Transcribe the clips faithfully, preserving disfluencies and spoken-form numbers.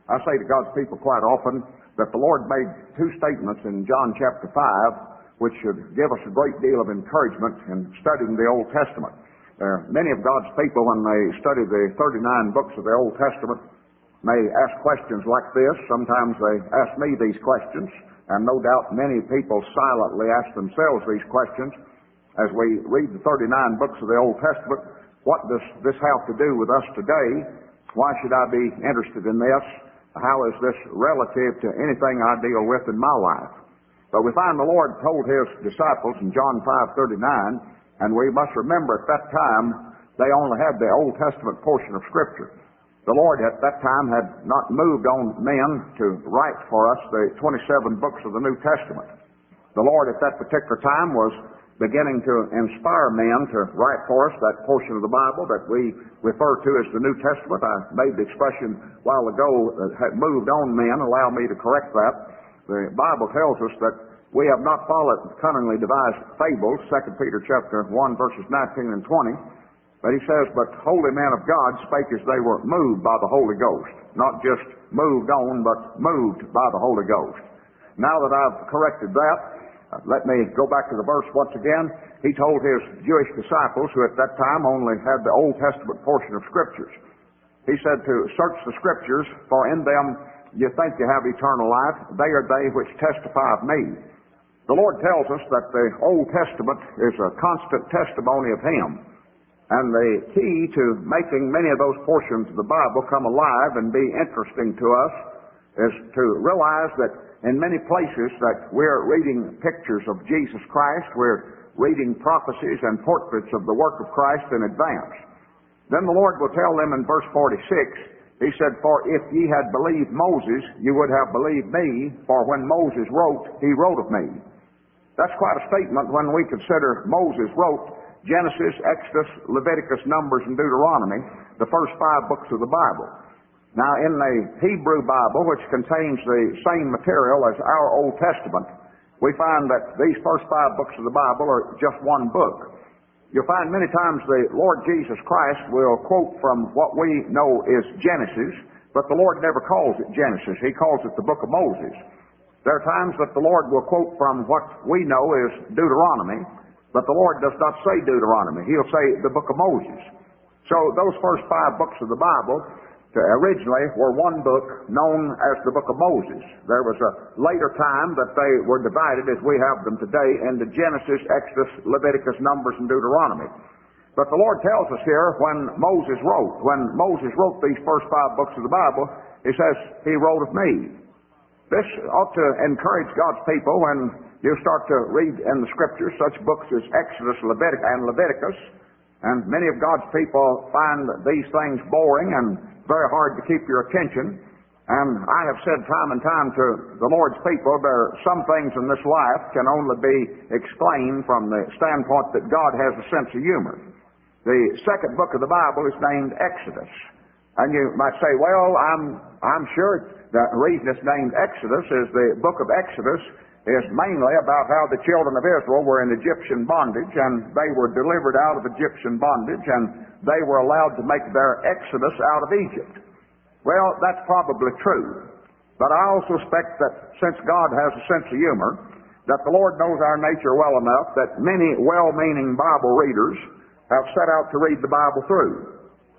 I say to God's people quite often that the Lord made two statements in John chapter five which should give us a great deal of encouragement in studying the Old Testament. Uh, many of God's people, when they study the thirty-nine books of the Old Testament, may ask questions like this. Sometimes they ask me these questions, and no doubt many people silently ask themselves these questions as we read the thirty-nine books of the Old Testament. What does this have to do with us today? Why should I be interested in this? How is this relative to anything I deal with in my life? But we find the Lord told His disciples in John five thirty-nine, and we must remember at that time they only had the Old Testament portion of Scripture. The Lord at that time had not moved on men to write for us the twenty-seven books of the New Testament. The Lord at that particular time was beginning to inspire men to write for us that portion of the Bible that we refer to as the New Testament. I made the expression a while ago that had moved on men. Allow me to correct that. The Bible tells us that we have not followed cunningly devised fables, Second Peter chapter one, verses nineteen and twenty. But he says, but holy men of God spake as they were moved by the Holy Ghost. Not just moved on, but moved by the Holy Ghost. Now that I've corrected that, Uh, let me go back to the verse once again. He told his Jewish disciples, who at that time only had the Old Testament portion of Scriptures, he said to search the Scriptures, for in them you think you have eternal life. They are they which testify of me. The Lord tells us that the Old Testament is a constant testimony of Him. And the key to making many of those portions of the Bible come alive and be interesting to us is to realize that in many places that we're reading pictures of Jesus Christ, we're reading prophecies and portraits of the work of Christ in advance. Then the Lord will tell them in verse forty-six, He said, for if ye had believed Moses, you would have believed me, for when Moses wrote, he wrote of me. That's quite a statement when we consider Moses wrote Genesis, Exodus, Leviticus, Numbers, and Deuteronomy, the first five books of the Bible. Now, in the Hebrew Bible, which contains the same material as our Old Testament, we find that these first five books of the Bible are just one book. You'll find many times the Lord Jesus Christ will quote from what we know is Genesis, but the Lord never calls it Genesis. He calls it the book of Moses. There are times that the Lord will quote from what we know is Deuteronomy, but the Lord does not say Deuteronomy. He'll say the book of Moses. So those first five books of the Bible originally were one book known as the book of Moses. There was a later time that they were divided as we have them today into Genesis, Exodus, Leviticus, Numbers, and Deuteronomy. But the Lord tells us here when Moses wrote, when Moses wrote these first five books of the Bible, He says, He wrote of me. This ought to encourage God's people when you start to read in the Scriptures such books as Exodus, Leviticus, and Leviticus. And many of God's people find these things boring and very hard to keep your attention. And I have said time and time to the Lord's people, there are some things in this life can only be explained from the standpoint that God has a sense of humor. The second book of the Bible is named Exodus. And you might say, well, I'm, I'm sure the reason it's named Exodus is the book of Exodus is mainly about how the children of Israel were in Egyptian bondage, and they were delivered out of Egyptian bondage, and they were allowed to make their exodus out of Egypt. Well, that's probably true. But I also suspect that since God has a sense of humor, that the Lord knows our nature well enough that many well-meaning Bible readers have set out to read the Bible through.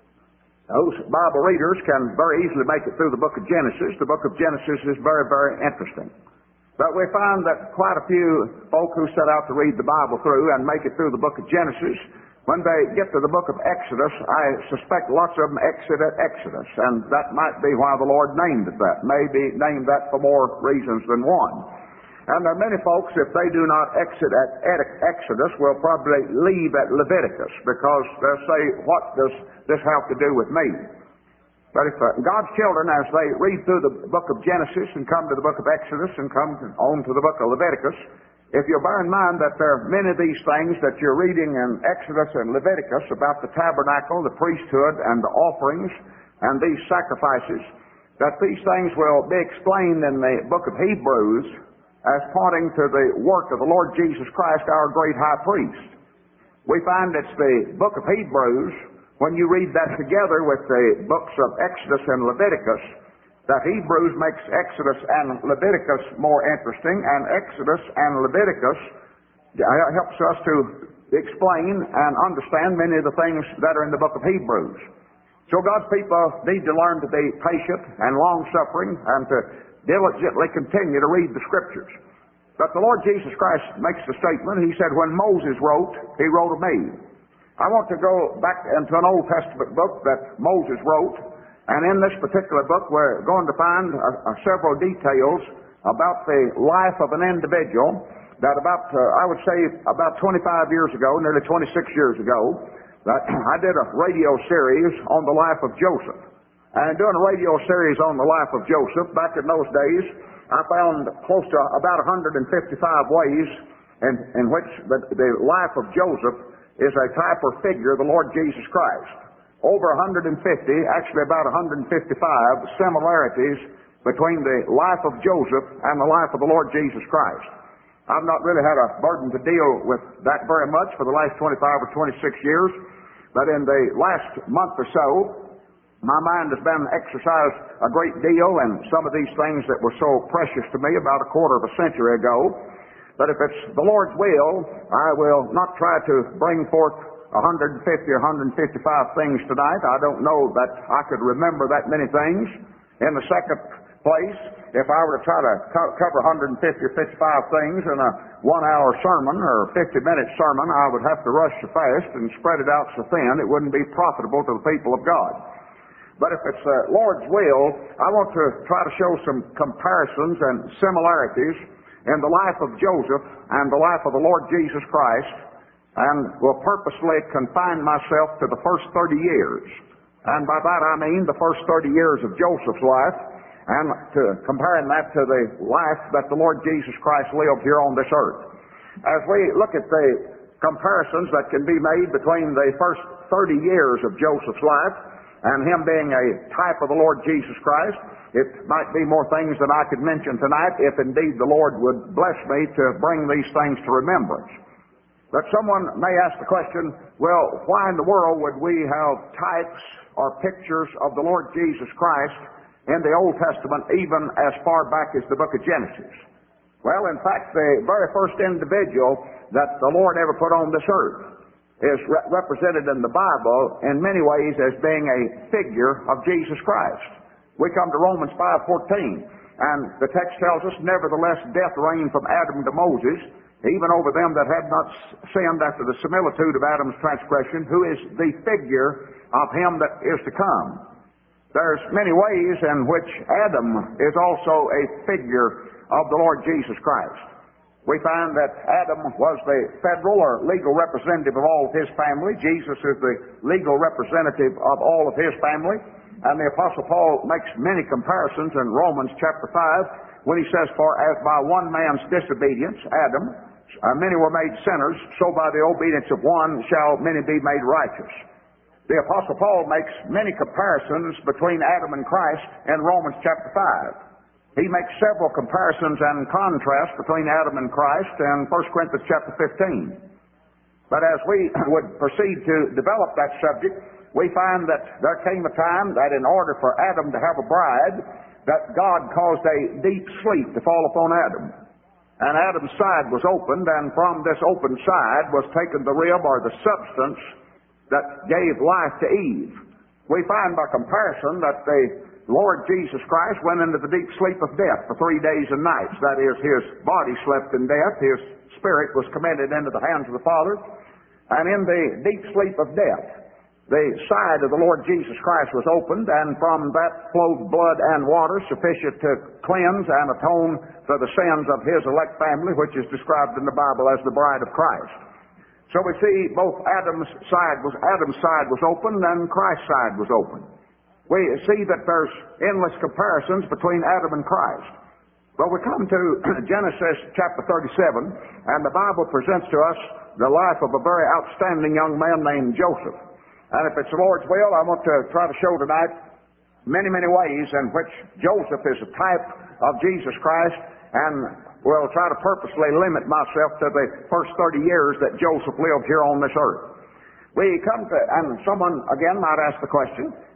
Those Bible readers can very easily make it through the book of Genesis. The book of Genesis is very, very interesting. But we find that quite a few folk who set out to read the Bible through and make it through the book of Genesis, when they get to the book of Exodus, I suspect lots of them exit at Exodus, and that might be why the Lord named it that. Maybe named that for more reasons than one. And there are many folks, if they do not exit at Exodus, will probably leave at Leviticus, because they'll say, what does this have to do with me? But if uh, God's children, as they read through the book of Genesis and come to the book of Exodus and come on to the book of Leviticus, if you bear in mind that there are many of these things that you're reading in Exodus and Leviticus about the tabernacle, the priesthood, and the offerings, and these sacrifices, that these things will be explained in the book of Hebrews as pointing to the work of the Lord Jesus Christ, our great high priest. We find it's the book of Hebrews, when you read that together with the books of Exodus and Leviticus, that Hebrews makes Exodus and Leviticus more interesting, and Exodus and Leviticus helps us to explain and understand many of the things that are in the book of Hebrews. So God's people need to learn to be patient and long-suffering and to diligently continue to read the Scriptures. But the Lord Jesus Christ makes the statement, He said, when Moses wrote, He wrote of me. I want to go back into an Old Testament book that Moses wrote, and in this particular book we're going to find uh, uh, several details about the life of an individual that about, uh, I would say, about twenty-five years ago, nearly twenty-six years ago, that I did a radio series on the life of Joseph. And doing a radio series on the life of Joseph, back in those days, I found close to about one hundred fifty-five ways in, in which the, the life of Joseph is a type or figure of the Lord Jesus Christ. Over one hundred fifty, actually about one hundred fifty-five similarities between the life of Joseph and the life of the Lord Jesus Christ. I've not really had a burden to deal with that very much for the last twenty-five or twenty-six years, but in the last month or so, my mind has been exercised a great deal in some of these things that were so precious to me about a quarter of a century ago. But if it's the Lord's will, I will not try to bring forth one hundred fifty or one hundred fifty-five things tonight. I don't know that I could remember that many things. In the second place, if I were to try to co- cover one hundred fifty or fifty-five things in a one-hour sermon or fifty-minute sermon, I would have to rush so fast and spread it out so thin it wouldn't be profitable to the people of God. But if it's the Lord's will, I want to try to show some comparisons and similarities in the life of Joseph and the life of the Lord Jesus Christ, and will purposely confine myself to the first thirty years. And by that I mean the first thirty years of Joseph's life, and to comparing that to the life that the Lord Jesus Christ lived here on this earth. As we look at the comparisons that can be made between the first thirty years of Joseph's life and him being a type of the Lord Jesus Christ, it might be more things than I could mention tonight if indeed the Lord would bless me to bring these things to remembrance. But someone may ask the question, well, why in the world would we have types or pictures of the Lord Jesus Christ in the Old Testament, even as far back as the book of Genesis? Well, in fact, the very first individual that the Lord ever put on this earth is re- represented in the Bible in many ways as being a figure of Jesus Christ. We come to Romans five fourteen, and the text tells us, nevertheless, death reigned from Adam to Moses, even over them that had not sinned after the similitude of Adam's transgression, who is the figure of him that is to come. There's many ways in which Adam is also a figure of the Lord Jesus Christ. We find that Adam was the federal or legal representative of all of his family. Jesus is the legal representative of all of his family. And the Apostle Paul makes many comparisons in Romans chapter five when he says, for as by one man's disobedience, Adam, uh, many were made sinners, so by the obedience of one shall many be made righteous. The Apostle Paul makes many comparisons between Adam and Christ in Romans chapter five. He makes several comparisons and contrasts between Adam and Christ in First Corinthians chapter fifteen. But as we would proceed to develop that subject, we find that there came a time that in order for Adam to have a bride, that God caused a deep sleep to fall upon Adam. And Adam's side was opened, and from this open side was taken the rib or the substance that gave life to Eve. We find by comparison that the Lord Jesus Christ went into the deep sleep of death for three days and nights. That is, his body slept in death, his spirit was committed into the hands of the Father, and in the deep sleep of death, the side of the Lord Jesus Christ was opened, and from that flowed blood and water sufficient to cleanse and atone for the sins of his elect family, which is described in the Bible as the bride of Christ. So we see both Adam's side was Adam's side was opened and Christ's side was opened. We see that there's endless comparisons between Adam and Christ. Well, we come to Genesis chapter thirty-seven, and the Bible presents to us the life of a very outstanding young man named Joseph. And if it's the Lord's will, I want to try to show tonight many, many ways in which Joseph is a type of Jesus Christ, and will try to purposely limit myself to the first thirty years that Joseph lived here on this earth. We come to, and someone again might ask the question,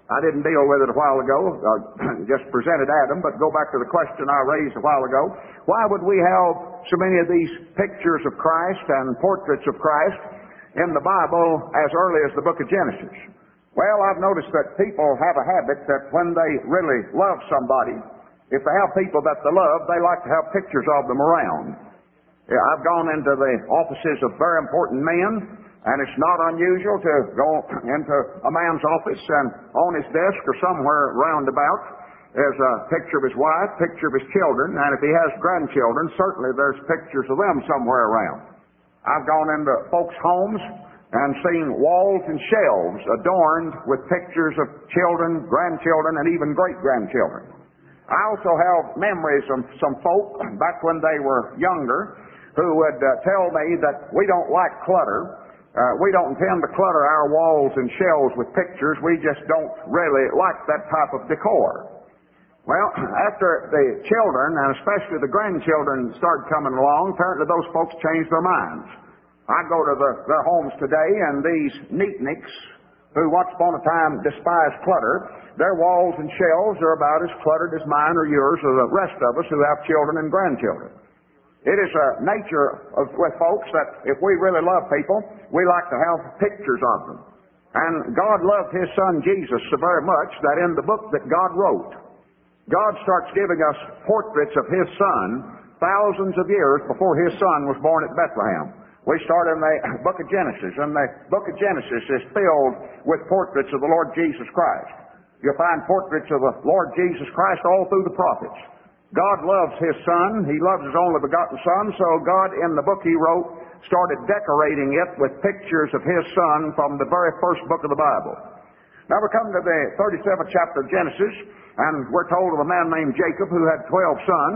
I didn't deal with it a while ago, uh, just presented Adam, but go back to the question I raised a while ago. Why would we have so many of these pictures of Christ and portraits of Christ in the Bible as early as the book of Genesis? Well, I've noticed that people have a habit that when they really love somebody, if they have people that they love, they like to have pictures of them around. Yeah, I've gone into the offices of very important men, and it's not unusual to go into a man's office and on his desk or somewhere round about there's a picture of his wife, picture of his children, and if he has grandchildren, certainly there's pictures of them somewhere around. I've gone into folks' homes and seen walls and shelves adorned with pictures of children, grandchildren, and even great-grandchildren. I also have memories of some folk back when they were younger who would uh, tell me that we don't like clutter. Uh, we don't intend to clutter our walls and shelves with pictures. We just don't really like that type of decor. Well, after the children, and especially the grandchildren, started coming along, apparently those folks changed their minds. I go to the, their homes today, and these neatniks, who once upon a time despised clutter, their walls and shelves are about as cluttered as mine or yours or the rest of us who have children and grandchildren. It is a nature of, with folks that if we really love people, we like to have pictures of them. And God loved His Son Jesus so very much that in the book that God wrote, God starts giving us portraits of His Son thousands of years before His Son was born at Bethlehem. We start in the book of Genesis, and the book of Genesis is filled with portraits of the Lord Jesus Christ. You'll find portraits of the Lord Jesus Christ all through the prophets. God loves His Son. He loves His only begotten Son, so God, in the book He wrote, started decorating it with pictures of His Son from the very first book of the Bible. Now we come to the thirty-seventh chapter of Genesis, and we're told of a man named Jacob who had twelve sons,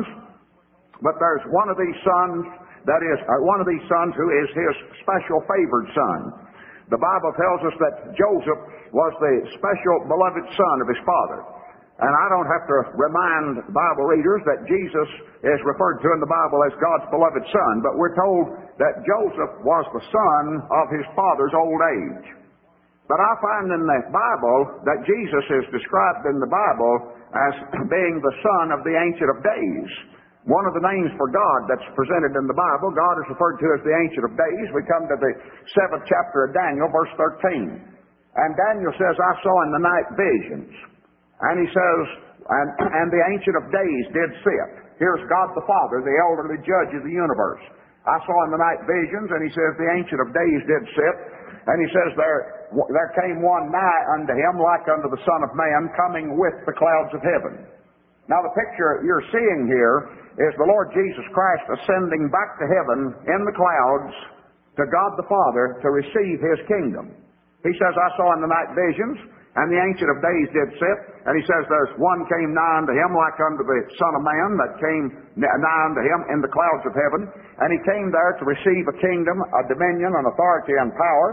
but there's one of these sons, that is, uh, one of these sons who is his special favored son. The Bible tells us that Joseph was the special beloved son of his father. And I don't have to remind Bible readers that Jesus is referred to in the Bible as God's beloved Son, but we're told that Joseph was the son of his father's old age. But I find in the Bible that Jesus is described in the Bible as being the son of the Ancient of Days. One of the names for God that's presented in the Bible, God is referred to as the Ancient of Days. We come to the seventh chapter of Daniel, verse thirteen. And Daniel says, I saw in the night visions. And he says, and, and the Ancient of Days did sit. Here's God the Father, the elderly judge of the universe. I saw in the night visions, and he says, the Ancient of Days did sit. And he says, there, there came one nigh unto him, like unto the Son of Man, coming with the clouds of heaven. Now the picture you're seeing here is the Lord Jesus Christ ascending back to heaven in the clouds to God the Father to receive His kingdom. He says, I saw in the night visions, and the Ancient of Days did sit, and he says, there's one came nigh unto him like unto the Son of Man that came nigh unto him in the clouds of heaven, and he came there to receive a kingdom, a dominion, an authority, and power.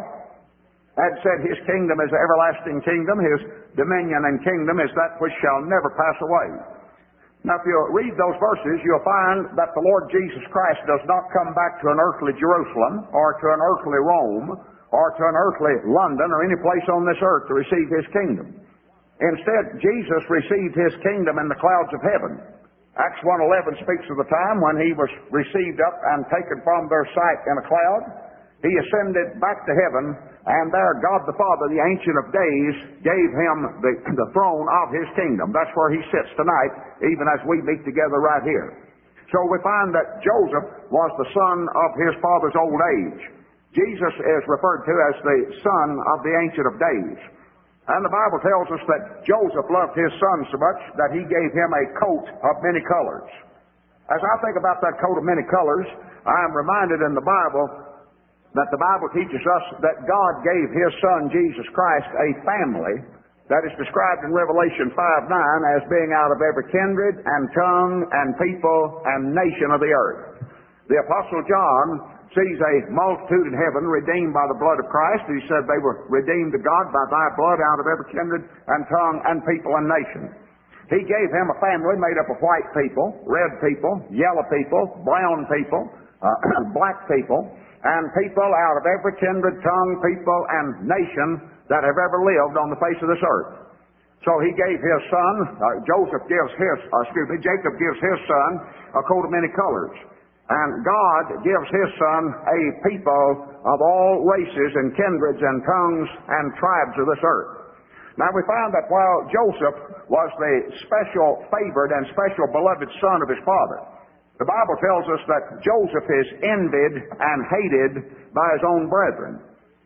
And said, His kingdom is an everlasting kingdom, His dominion and kingdom is that which shall never pass away. Now, if you read those verses, you'll find that the Lord Jesus Christ does not come back to an earthly Jerusalem or to an earthly Rome or to an earthly London or any place on this earth to receive His kingdom. Instead, Jesus received His kingdom in the clouds of heaven. Acts one eleven speaks of the time when He was received up and taken from their sight in a cloud. He ascended back to heaven, and there God the Father, the Ancient of Days, gave Him the, the throne of His kingdom. That's where He sits tonight, even as we meet together right here. So we find that Joseph was the son of his father's old age. Jesus is referred to as the son of the Ancient of Days. And the Bible tells us that Joseph loved his son so much that he gave him a coat of many colors. As I think about that coat of many colors, I am reminded in the Bible that the Bible teaches us that God gave His Son, Jesus Christ, a family that is described in Revelation five nine as being out of every kindred and tongue and people and nation of the earth. The Apostle John sees a multitude in heaven redeemed by the blood of Christ. He said they were redeemed to God by Thy blood out of every kindred and tongue and people and nation. He gave him a family made up of white people, red people, yellow people, brown people, uh, black people, and people out of every kindred, tongue, people, and nation that have ever lived on the face of this earth. So he gave his son, uh, Joseph gives his, uh, excuse me, Jacob gives his son a coat of many colors. And God gives his son a people of all races and kindreds and tongues and tribes of this earth. Now we find that while Joseph was the special favored and special beloved son of his father, the Bible tells us that Joseph is envied and hated by his own brethren.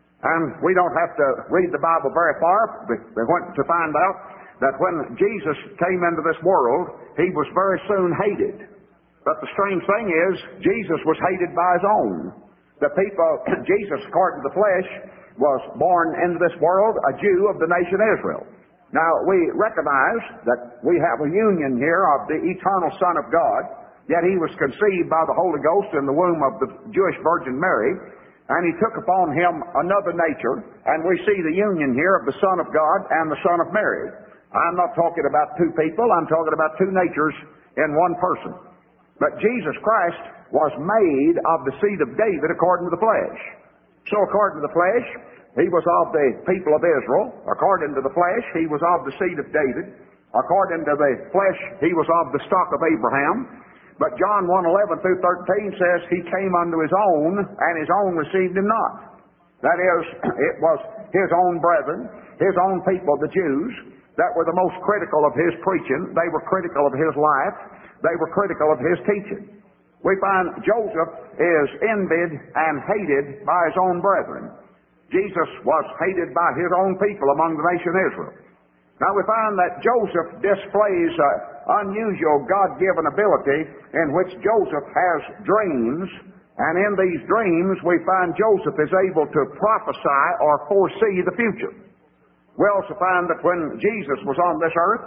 And we don't have to read the Bible very far to find out that when Jesus came into this world, he was very soon hated. But the strange thing is, Jesus was hated by his own. The people, Jesus, according to the flesh, was born into this world a Jew of the nation Israel. Now, we recognize that we have a union here of the eternal Son of God, yet he was conceived by the Holy Ghost in the womb of the Jewish Virgin Mary, and he took upon him another nature, and we see the union here of the Son of God and the Son of Mary. I'm not talking about two people, I'm talking about two natures in one person. But Jesus Christ was made of the seed of David according to the flesh. So according to the flesh, he was of the people of Israel. According to the flesh, he was of the seed of David. According to the flesh, he was of the stock of Abraham. But John one eleven through thirteen says he came unto his own, and his own received him not. That is, it was his own brethren, his own people, the Jews, that were the most critical of his preaching. They were critical of his life. They were critical of his teaching. We find Joseph is envied and hated by his own brethren. Jesus was hated by his own people among the nation Israel. Now we find that Joseph displays an unusual God-given ability in which Joseph has dreams, and in these dreams we find Joseph is able to prophesy or foresee the future. We also find that when Jesus was on this earth,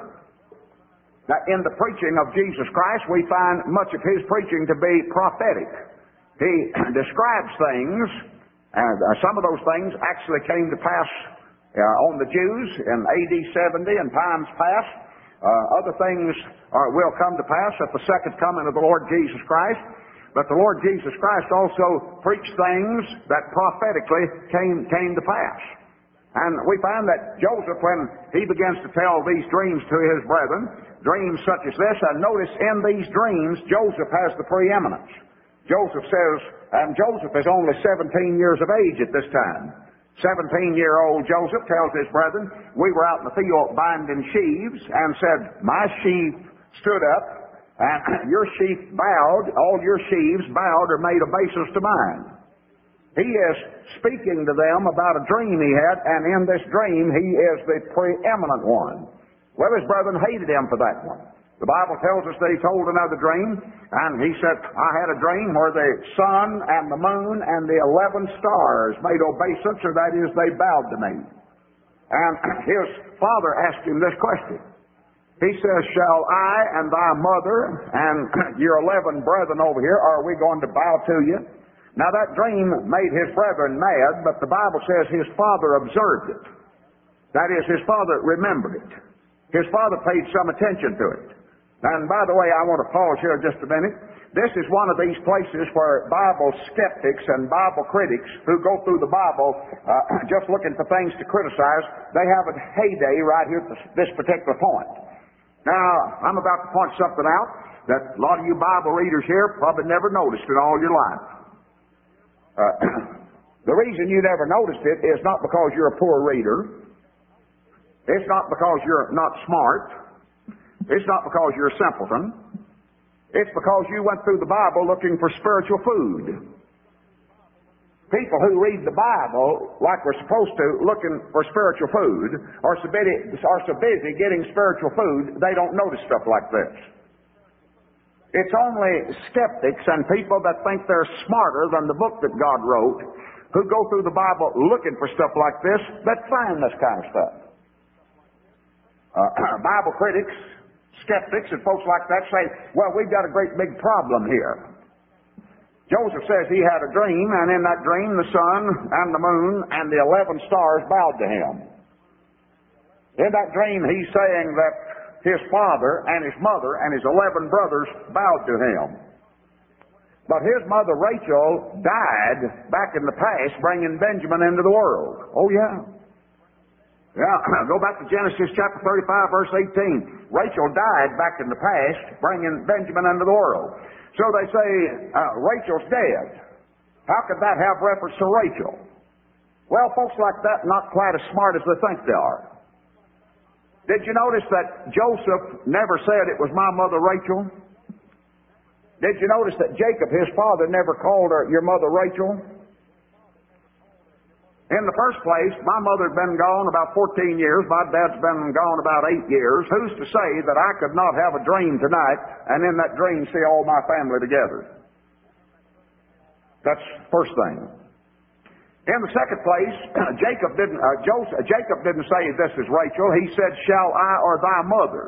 that in the preaching of Jesus Christ, we find much of his preaching to be prophetic. He describes things, and uh, some of those things actually came to pass uh, on the Jews in A D seventy and times past. Uh, other things uh, will come to pass at the second coming of the Lord Jesus Christ. But the Lord Jesus Christ also preached things that prophetically came, came to pass. And we find that Joseph, when he begins to tell these dreams to his brethren, dreams such as this, and notice in these dreams, Joseph has the preeminence. Joseph says, and Joseph is only seventeen years of age at this time. seventeen-year-old Joseph tells his brethren, we were out in the field binding sheaves, and said, my sheaf stood up, and your sheaf bowed, all your sheaves bowed or made obeisance to mine. He is speaking to them about a dream he had, and in this dream he is the preeminent one. Well, his brethren hated him for that one. The Bible tells us that he told another dream, and he said, I had a dream where the sun and the moon and the eleven stars made obeisance, or that is, they bowed to me. And his father asked him this question. He says, shall I and thy mother and your eleven brethren over here, are we going to bow to you? Now that dream made his brethren mad, but the Bible says his father observed it. That is, his father remembered it. His father paid some attention to it. And by the way, I want to pause here just a minute. This is one of these places where Bible skeptics and Bible critics who go through the Bible uh, just looking for things to criticize, they have a heyday right here at this particular point. Now, I'm about to point something out that a lot of you Bible readers here probably never noticed in all your life. Uh, the reason you never noticed it is not because you're a poor reader. It's not because you're not smart. It's not because you're a simpleton. It's because you went through the Bible looking for spiritual food. People who read the Bible like we're supposed to, looking for spiritual food, are so busy, are so busy getting spiritual food, they don't notice stuff like this. It's only skeptics and people that think they're smarter than the book that God wrote, who go through the Bible looking for stuff like this, that find this kind of stuff. Uh, Bible critics, skeptics, and folks like that say, well, we've got a great big problem here. Joseph says he had a dream, and in that dream the sun and the moon and the eleven stars bowed to him. In that dream he's saying that his father and his mother and his eleven brothers bowed to him. But his mother Rachel died back in the past, bringing Benjamin into the world. Oh yeah. Yeah, go back to Genesis chapter thirty-five, verse eighteen. Rachel died back in the past, bringing Benjamin into the world. So they say, uh, Rachel's dead. How could that have reference to Rachel? Well, folks like that not quite as smart as they think they are. Did you notice that Joseph never said it was my mother Rachel? Did you notice that Jacob, his father, never called her your mother Rachel? In the first place, my mother had been gone about fourteen years. My dad's been gone about eight years. Who's to say that I could not have a dream tonight and in that dream see all my family together? That's the first thing. In the second place, Jacob didn't, uh, Joseph, Jacob didn't say this is Rachel. He said, shall I or thy mother?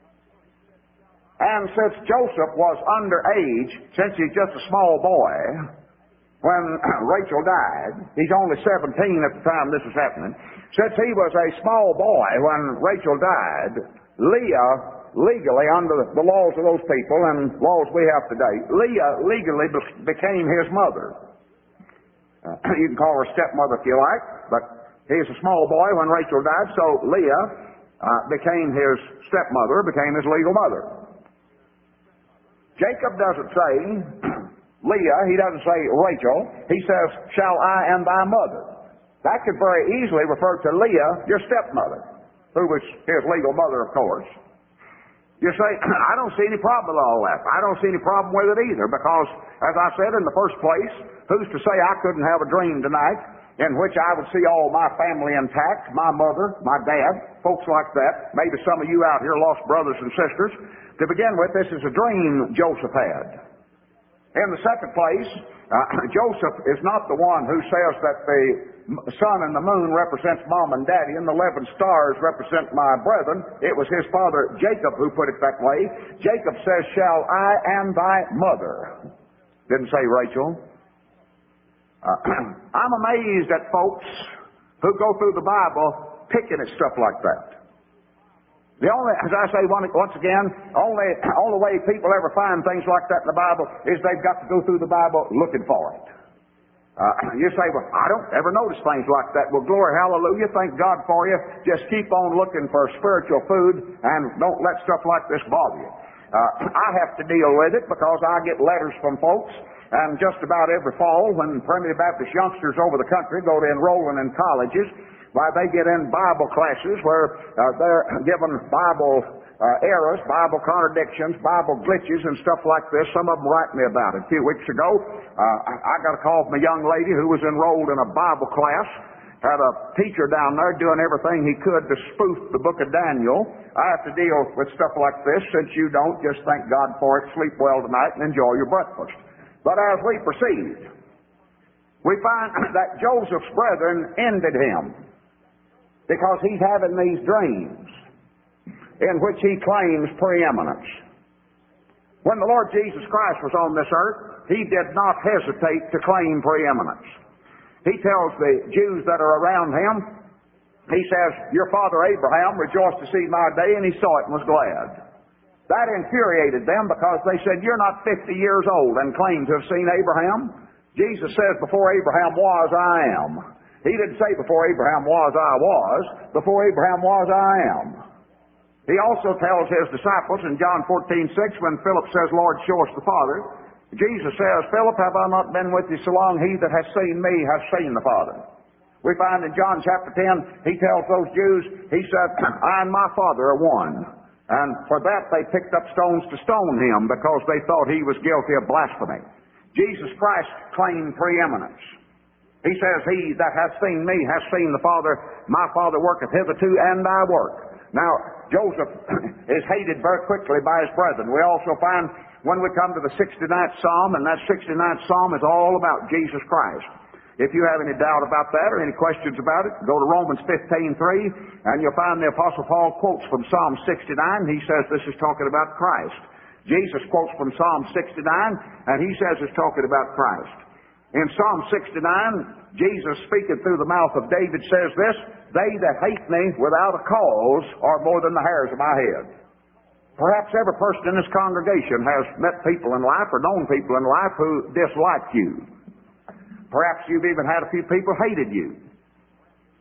And since Joseph was underage, since he's just a small boy, when Rachel died, he's only seventeen at the time this was happening, since he was a small boy when Rachel died, Leah, legally under the laws of those people and laws we have today, Leah legally be- became his mother. Uh, you can call her stepmother if you like, but he's a small boy when Rachel died, so Leah uh, became his stepmother, became his legal mother. Jacob doesn't say Leah, he doesn't say Rachel. He says, shall I and thy mother? That could very easily refer to Leah, your stepmother, who was his legal mother, of course. You say, I don't see any problem with all that. I don't see any problem with it either, because, as I said in the first place, who's to say I couldn't have a dream tonight in which I would see all my family intact, my mother, my dad, folks like that. Maybe some of you out here lost brothers and sisters. To begin with, this is a dream Joseph had. In the second place, uh, Joseph is not the one who says that the sun and the moon represents mom and daddy and the eleven stars represent my brethren. It was his father Jacob who put it that way. Jacob says, shall I and thy mother? Didn't say Rachel. Uh, I'm amazed at folks who go through the Bible picking at stuff like that. The only, as I say once again, only, only way people ever find things like that in the Bible is they've got to go through the Bible looking for it. Uh, you say, well, I don't ever notice things like that. Well, glory, hallelujah, thank God for you. Just keep on looking for spiritual food and don't let stuff like this bother you. Uh, I have to deal with it because I get letters from folks, and just about every fall when Primitive Baptist youngsters over the country go to enrolling in colleges, why, they get in Bible classes where uh, they're given Bible uh, errors, Bible contradictions, Bible glitches, and stuff like this. Some of them write me about it. A few weeks ago, uh, I got a call from a young lady who was enrolled in a Bible class, had a teacher down there doing everything he could to spoof the book of Daniel. I have to deal with stuff like this. Since you don't, just thank God for it, sleep well tonight, and enjoy your breakfast. But as we proceed, we find that Joseph's brethren ended him, because he's having these dreams in which he claims preeminence. When the Lord Jesus Christ was on this earth, he did not hesitate to claim preeminence. He tells the Jews that are around him, he says, your father Abraham rejoiced to see my day, and he saw it and was glad. That infuriated them because they said, you're not fifty years old and claim to have seen Abraham. Jesus says, before Abraham was, I am. He didn't say before Abraham was, I was. Before Abraham was, I am. He also tells his disciples in John fourteen six, when Philip says, Lord, show us the Father, Jesus says, Philip, have I not been with you so long? He that has seen me has seen the Father. We find in John chapter ten, he tells those Jews, he said, I and my Father are one. And for that they picked up stones to stone him because they thought he was guilty of blasphemy. Jesus Christ claimed preeminence. He says, he that hath seen me hath seen the Father. My Father worketh hitherto, and I work. Now, Joseph is hated very quickly by his brethren. We also find when we come to the sixty-ninth Psalm, and that sixty-ninth Psalm is all about Jesus Christ. If you have any doubt about that or any questions about it, go to Romans fifteen three, and you'll find the Apostle Paul quotes from Psalm sixty-nine. He says this is talking about Christ. Jesus quotes from Psalm sixty-nine, and he says it's talking about Christ. In Psalm sixty-nine, Jesus, speaking through the mouth of David, says this, they that hate me without a cause are more than the hairs of my head. Perhaps every person in this congregation has met people in life or known people in life who disliked you. Perhaps you've even had a few people hated you.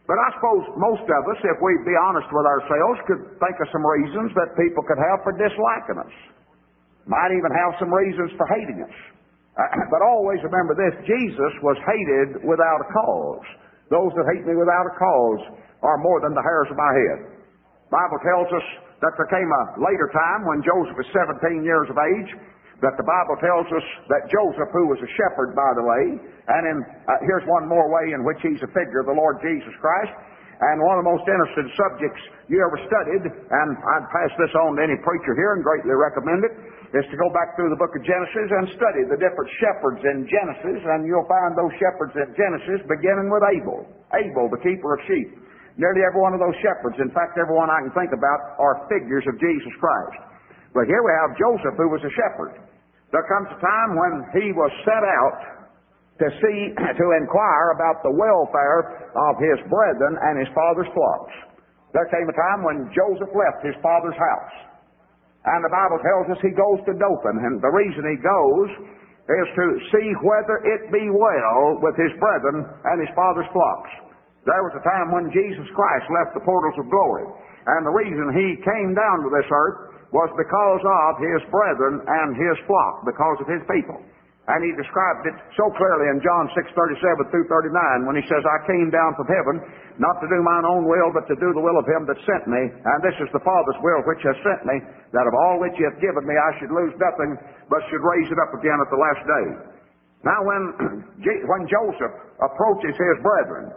But I suppose most of us, if we'd be honest with ourselves, could think of some reasons that people could have for disliking us. Might even have some reasons for hating us. Uh, but always remember this, Jesus was hated without a cause. Those that hate me without a cause are more than the hairs of my head. The Bible tells us that there came a later time when Joseph was seventeen years of age, that the Bible tells us that Joseph, who was a shepherd, by the way, and in, uh, here's one more way in which he's a figure of the Lord Jesus Christ, and one of the most interesting subjects you ever studied, and I'd pass this on to any preacher here and greatly recommend it, is to go back through the book of Genesis and study the different shepherds in Genesis, and you'll find those shepherds in Genesis beginning with Abel. Abel, the keeper of sheep. Nearly every one of those shepherds, in fact, every one I can think about, are figures of Jesus Christ. But here we have Joseph, who was a shepherd. There comes a time when he was set out to see, to inquire about the welfare of his brethren and his father's flocks. There came a time when Joseph left his father's house. And the Bible tells us he goes to Dothan, and the reason he goes is to see whether it be well with his brethren and his father's flocks. There was a time when Jesus Christ left the portals of glory, and the reason he came down to this earth was because of his brethren and his flock, because of his people. And he described it so clearly in John six thirty-seven through thirty-nine when he says, I came down from heaven not to do mine own will, but to do the will of him that sent me. And this is the Father's will which has sent me, that of all which he hath given me I should lose nothing, but should raise it up again at the last day. Now when, when Joseph approaches his brethren,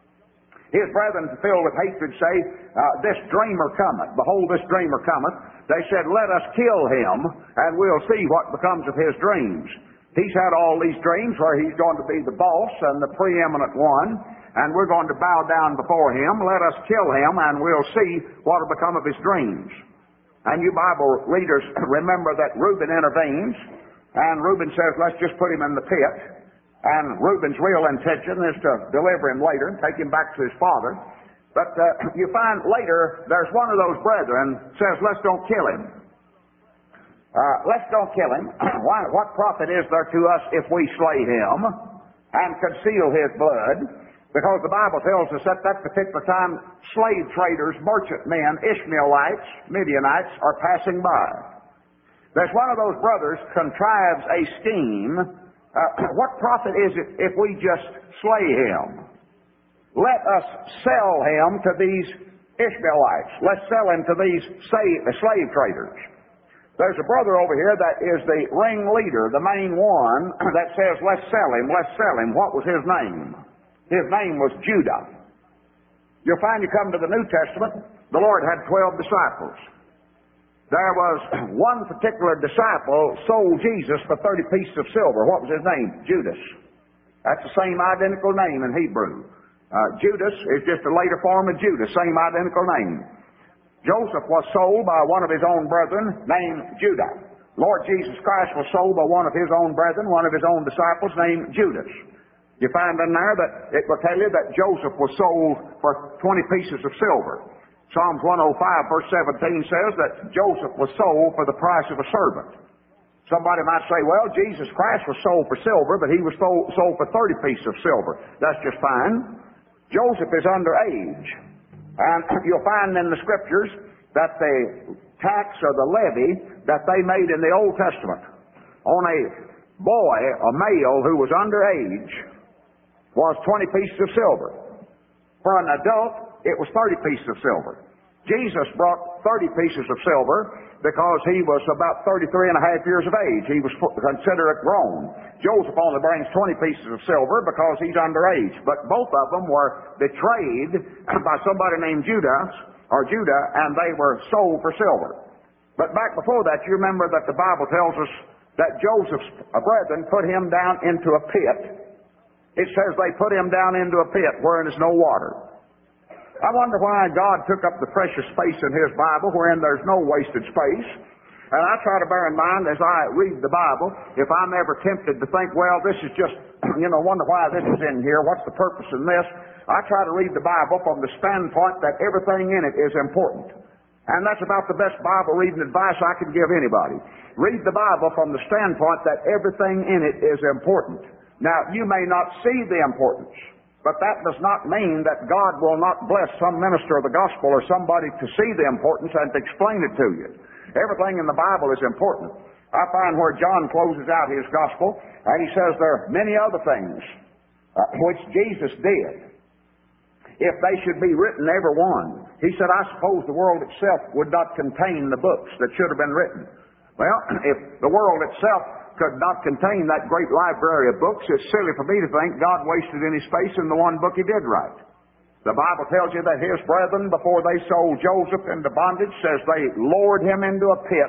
his brethren, filled with hatred, say, uh, this dreamer cometh. Behold, this dreamer cometh. They said, let us kill him, and we'll see what becomes of his dreams. He's had all these dreams where he's going to be the boss and the preeminent one, and we're going to bow down before him. Let us kill him, and we'll see what will become of his dreams. And you Bible readers remember that Reuben intervenes, and Reuben says, let's just put him in the pit. And Reuben's real intention is to deliver him later and take him back to his father. But uh, you find later there's one of those brethren says, let's don't kill him. Uh, let's don't kill him. Why, what profit is there to us if we slay him and conceal his blood? Because the Bible tells us at that particular time, slave traders, merchant men, Ishmaelites, Midianites are passing by. There's one of those brothers contrives a scheme. Uh, what profit is it if we just slay him? Let us sell him to these Ishmaelites. Let's sell him to these slave traders. There's a brother over here that is the ringleader, the main one, that says, let's sell him, let's sell him. What was his name? His name was Judah. You'll find you come to the New Testament, the Lord had twelve disciples. There was one particular disciple sold Jesus for thirty pieces of silver. What was his name? Judas. That's the same identical name in Hebrew. Uh, Judas is just a later form of Judas, same identical name. Joseph was sold by one of his own brethren named Judah. Lord Jesus Christ was sold by one of his own brethren, one of his own disciples named Judas. You find in there that it will tell you that Joseph was sold for twenty pieces of silver. Psalms one oh five verse seventeen says that Joseph was sold for the price of a servant. Somebody might say, well, Jesus Christ was sold for silver, but he was sold, sold for thirty pieces of silver. That's just fine. Joseph is underage. And you'll find in the Scriptures that the tax or the levy that they made in the Old Testament on a boy, a male who was underage, was twenty pieces of silver. For an adult, it was thirty pieces of silver. Jesus brought thirty pieces of silver because he was about thirty-three and a half years of age. He was considered grown. Joseph only brings twenty pieces of silver because he's underage. But both of them were betrayed by somebody named Judas, or Judah, and they were sold for silver. But back before that, you remember that the Bible tells us that Joseph's brethren put him down into a pit. It says they put him down into a pit wherein there's no water. I wonder why God took up the precious space in His Bible wherein there's no wasted space. And I try to bear in mind as I read the Bible, if I'm ever tempted to think, well, this is just, you know, wonder why this is in here, what's the purpose in this? I try to read the Bible from the standpoint that everything in it is important. And that's about the best Bible reading advice I can give anybody. Read the Bible from the standpoint that everything in it is important. Now, you may not see the importance, But that does not mean that God will not bless some minister of the gospel or somebody to see the importance and to explain it to you. Everything in the Bible is important. I find where John closes out his gospel, and he says there are many other things uh, which Jesus did. If they should be written, every one. He said, I suppose the world itself would not contain the books that should have been written. Well, if the world itself could not contain that great library of books, it's silly for me to think God wasted any space in the one book he did write. The Bible tells you that his brethren, before they sold Joseph into bondage, says they lowered him into a pit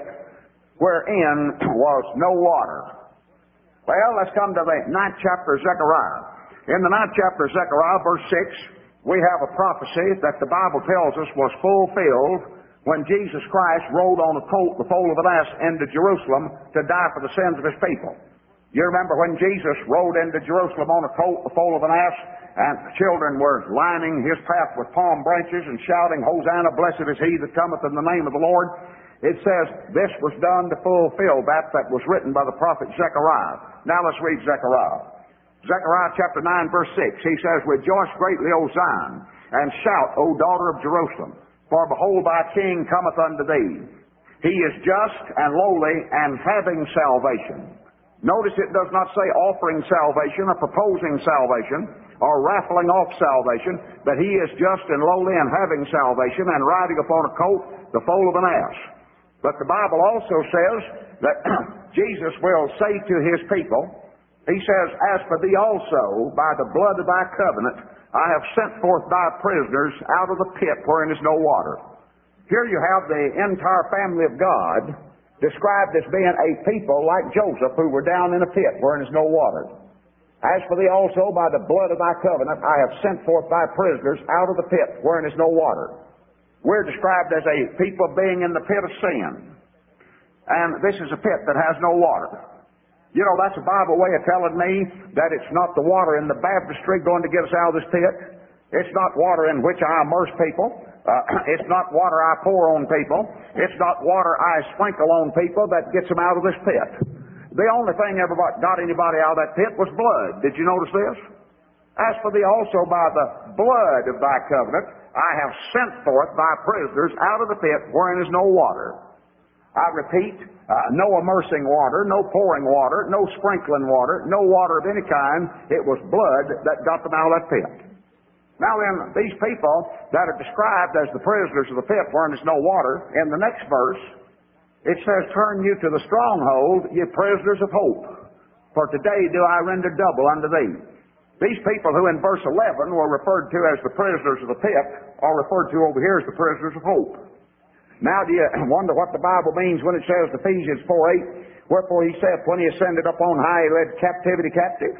wherein was no water. Well, let's come to the ninth chapter of Zechariah. In the ninth chapter of Zechariah, verse six, we have a prophecy that the Bible tells us was fulfilled when Jesus Christ rode on a colt, the foal of an ass, into Jerusalem to die for the sins of his people. You remember when Jesus rode into Jerusalem on a colt, the foal of an ass, and children were lining his path with palm branches and shouting, Hosanna, blessed is he that cometh in the name of the Lord. It says this was done to fulfill that that was written by the prophet Zechariah. Now let's read Zechariah. Zechariah chapter nine, verse six, he says, Rejoice greatly, O Zion, and shout, O daughter of Jerusalem, for behold, thy king cometh unto thee. He is just and lowly and having salvation. Notice it does not say offering salvation or proposing salvation or raffling off salvation, but he is just and lowly and having salvation and riding upon a colt, the foal of an ass. But the Bible also says that Jesus will say to his people, he says, As for thee also, by the blood of thy covenant, I have sent forth thy prisoners out of the pit wherein is no water. Here you have the entire family of God described as being a people like Joseph who were down in a pit wherein is no water. As for thee also, by the blood of thy covenant, I have sent forth thy prisoners out of the pit wherein is no water. We're described as a people being in the pit of sin. And this is a pit that has no water. You know, that's a Bible way of telling me that it's not the water in the baptistry going to get us out of this pit. It's not water in which I immerse people. Uh, it's not water I pour on people. It's not water I sprinkle on people that gets them out of this pit. The only thing ever got anybody out of that pit was blood. Did you notice this? As for thee also by the blood of thy covenant, I have sent forth thy prisoners out of the pit wherein is no water. I repeat, uh, no immersing water, no pouring water, no sprinkling water, no water of any kind. It was blood that got them out of that pit. Now then, these people that are described as the prisoners of the pit wherein is no water, in the next verse, it says, Turn you to the stronghold, ye prisoners of hope. For today do I render double unto thee. These people who in verse eleven were referred to as the prisoners of the pit are referred to over here as the prisoners of hope. Now do you wonder what the Bible means when it says Ephesians four eight, Wherefore he said, when he ascended up on high, he led captivity captive.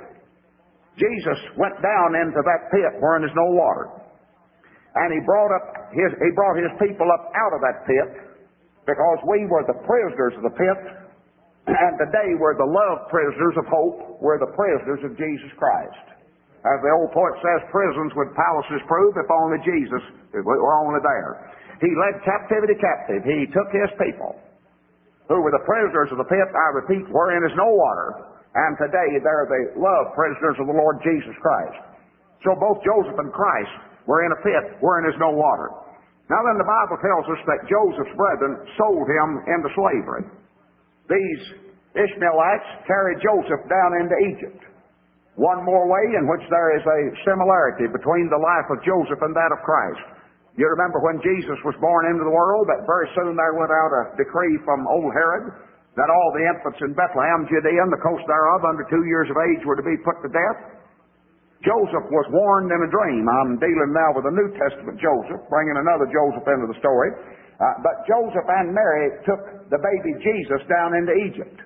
Jesus went down into that pit wherein is no water. And he brought up his he brought his people up out of that pit, because we were the prisoners of the pit, and today we're the love prisoners of hope. We're the prisoners of Jesus Christ. As the old poet says, prisons would palaces prove if only Jesus were only there. He led captivity captive. He took his people, who were the prisoners of the pit, I repeat, wherein is no water. And today they're the love prisoners of the Lord Jesus Christ. So both Joseph and Christ were in a pit wherein is no water. Now then, the Bible tells us that Joseph's brethren sold him into slavery. These Ishmaelites carried Joseph down into Egypt. One more way in which there is a similarity between the life of Joseph and that of Christ. You remember when Jesus was born into the world, that very soon there went out a decree from old Herod that all the infants in Bethlehem, Judea, and the coast thereof, under two years of age, were to be put to death. Joseph was warned in a dream. I'm dealing now with the New Testament Joseph, bringing another Joseph into the story. Uh, but Joseph and Mary took the baby Jesus down into Egypt.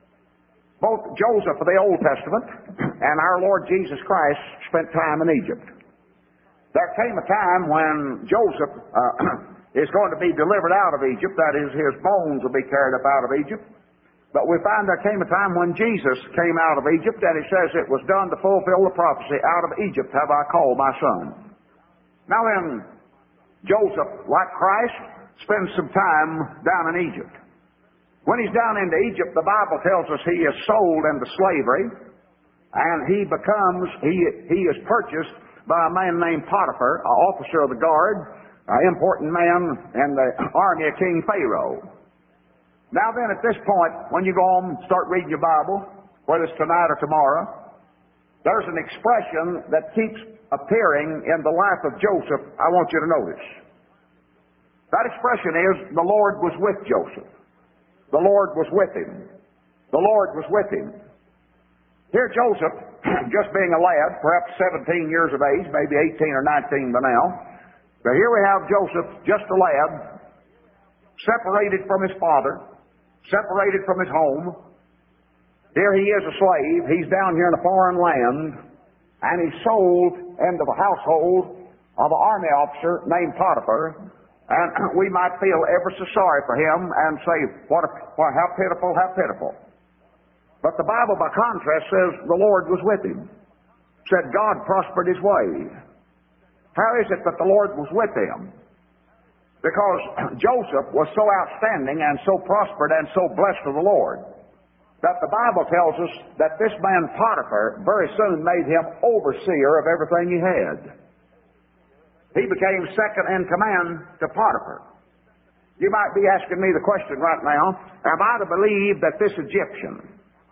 Both Joseph of the Old Testament and our Lord Jesus Christ spent time in Egypt. There came a time when Joseph uh, is going to be delivered out of Egypt. That is, his bones will be carried up out of Egypt. But we find there came a time when Jesus came out of Egypt, and he says it was done to fulfill the prophecy, out of Egypt have I called my son. Now then, Joseph, like Christ, spends some time down in Egypt. When he's down into Egypt, the Bible tells us he is sold into slavery, and he becomes, he, he is purchased by a man named Potiphar, an officer of the guard, an important man in the army of King Pharaoh. Now then, at this point, when you go home and start reading your Bible, whether it's tonight or tomorrow, there's an expression that keeps appearing in the life of Joseph I want you to notice. That expression is, the Lord was with Joseph. The Lord was with him. The Lord was with him. Here Joseph, just being a lad, perhaps seventeen years of age, maybe eighteen or nineteen by now, but here we have Joseph, just a lad, separated from his father, separated from his home. Here he is a slave. He's down here in a foreign land, and he's sold into the household of an army officer named Potiphar. And we might feel ever so sorry for him and say, what, a, what how pitiful, how pitiful. But the Bible, by contrast, says the Lord was with him. Said God prospered his way. How is it that the Lord was with him? Because Joseph was so outstanding and so prospered and so blessed of the Lord that the Bible tells us that this man Potiphar very soon made him overseer of everything he had. He became second in command to Potiphar. You might be asking me the question right now, am I to believe that this Egyptian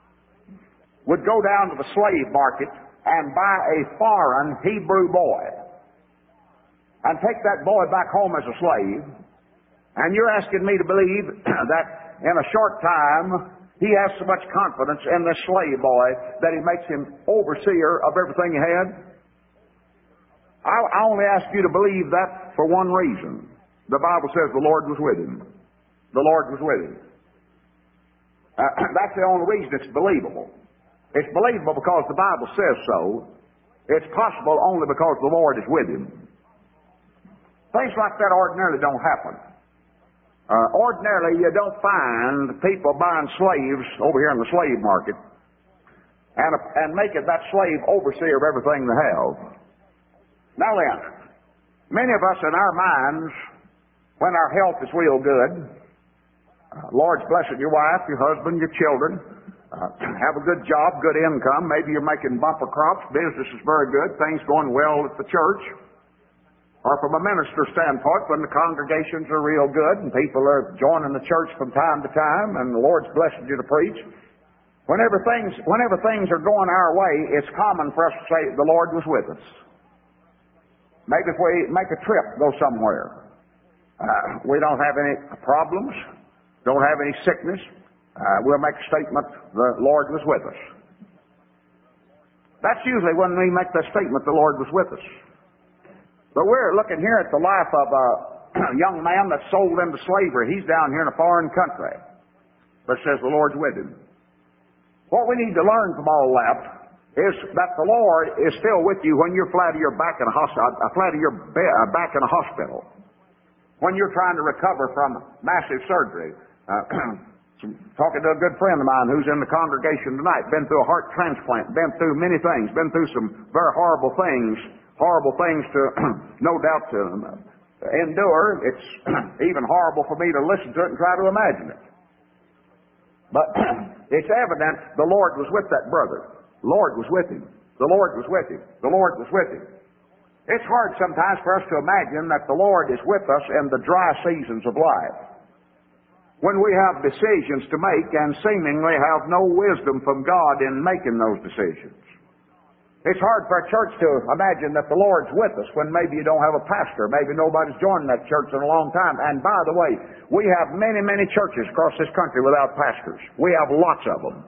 would go down to the slave market and buy a foreign Hebrew boy and take that boy back home as a slave, and you're asking me to believe that in a short time he has so much confidence in this slave boy that he makes him overseer of everything he had? I, I only ask you to believe that for one reason. The Bible says the Lord was with him. The Lord was with him. Uh, that's the only reason it's believable. It's believable because the Bible says so. It's possible only because the Lord is with him. Things like that ordinarily don't happen. Uh, ordinarily, you don't find people buying slaves over here in the slave market and, and making that slave overseer of everything they have. Now then, many of us in our minds, when our health is real good, uh, Lord's blessing your wife, your husband, your children, uh, have a good job, good income, maybe you're making bumper crops, business is very good, things going well at the church. Or from a minister's standpoint, when the congregations are real good and people are joining the church from time to time and the Lord's blessing you to preach, whenever things, whenever things are going our way, it's common for us to say, the Lord was with us. Maybe if we make a trip, go somewhere, uh, we don't have any problems, don't have any sickness, uh, we'll make a statement, the Lord was with us. That's usually when we make the statement, the Lord was with us. But we're looking here at the life of a young man that's sold into slavery. He's down here in a foreign country. But it says the Lord's with him. What we need to learn from all that is that the Lord is still with you when you're flat of your back in a hospital, flat of your back in a hospital. When you're trying to recover from massive surgery. Uh, talking to a good friend of mine who's in the congregation tonight, been through a heart transplant, been through many things, been through some very horrible things. Horrible things to, no doubt, to endure. It's even horrible for me to listen to it and try to imagine it. But it's evident the Lord was with that brother. The Lord was with him. The Lord was with him. The Lord was with him. It's hard sometimes for us to imagine that the Lord is with us in the dry seasons of life. When we have decisions to make and seemingly have no wisdom from God in making those decisions. It's hard for a church to imagine that the Lord's with us when maybe you don't have a pastor. Maybe nobody's joined that church in a long time. And by the way, we have many, many churches across this country without pastors. We have lots of them.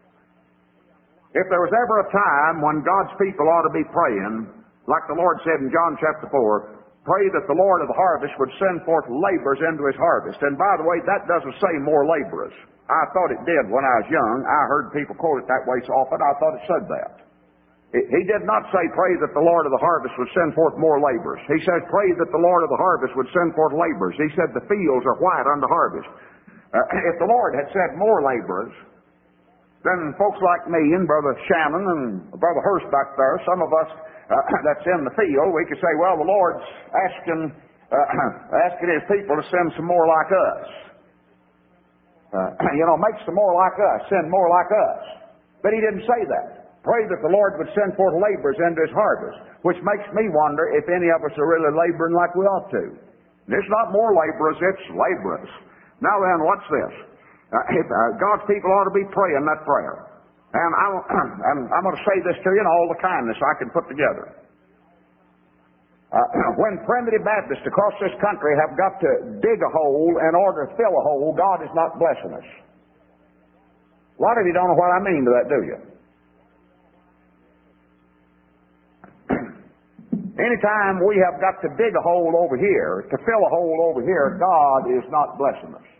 If there was ever a time when God's people ought to be praying, like the Lord said in John chapter four, pray that the Lord of the harvest would send forth laborers into his harvest. And by the way, that doesn't say more laborers. I thought it did when I was young. I heard people quote it that way so often, I thought it said that. He did not say, pray that the Lord of the harvest would send forth more laborers. He said, pray that the Lord of the harvest would send forth laborers. He said, the fields are white unto harvest. Uh, if the Lord had said more laborers, then folks like me and Brother Shannon and Brother Hurst back there, some of us uh, that's in the field, we could say, well, the Lord's asking, uh, asking his people to send some more like us. Uh, you know, make some more like us, send more like us. But he didn't say that. Pray that the Lord would send forth laborers into his harvest. which makes me wonder if any of us are really laboring like we ought to. And it's not more laborers, it's laborers. Now then, what's this? Uh, if, uh, God's people ought to be praying that prayer. And I'm, and I'm going to say this to you in all the kindness I can put together. Uh, when primitive Baptists across this country have got to dig a hole in order to fill a hole, God is not blessing us. A lot of you don't know what I mean by that, do you? Anytime we have got to dig a hole over here, to fill a hole over here, God is not blessing us.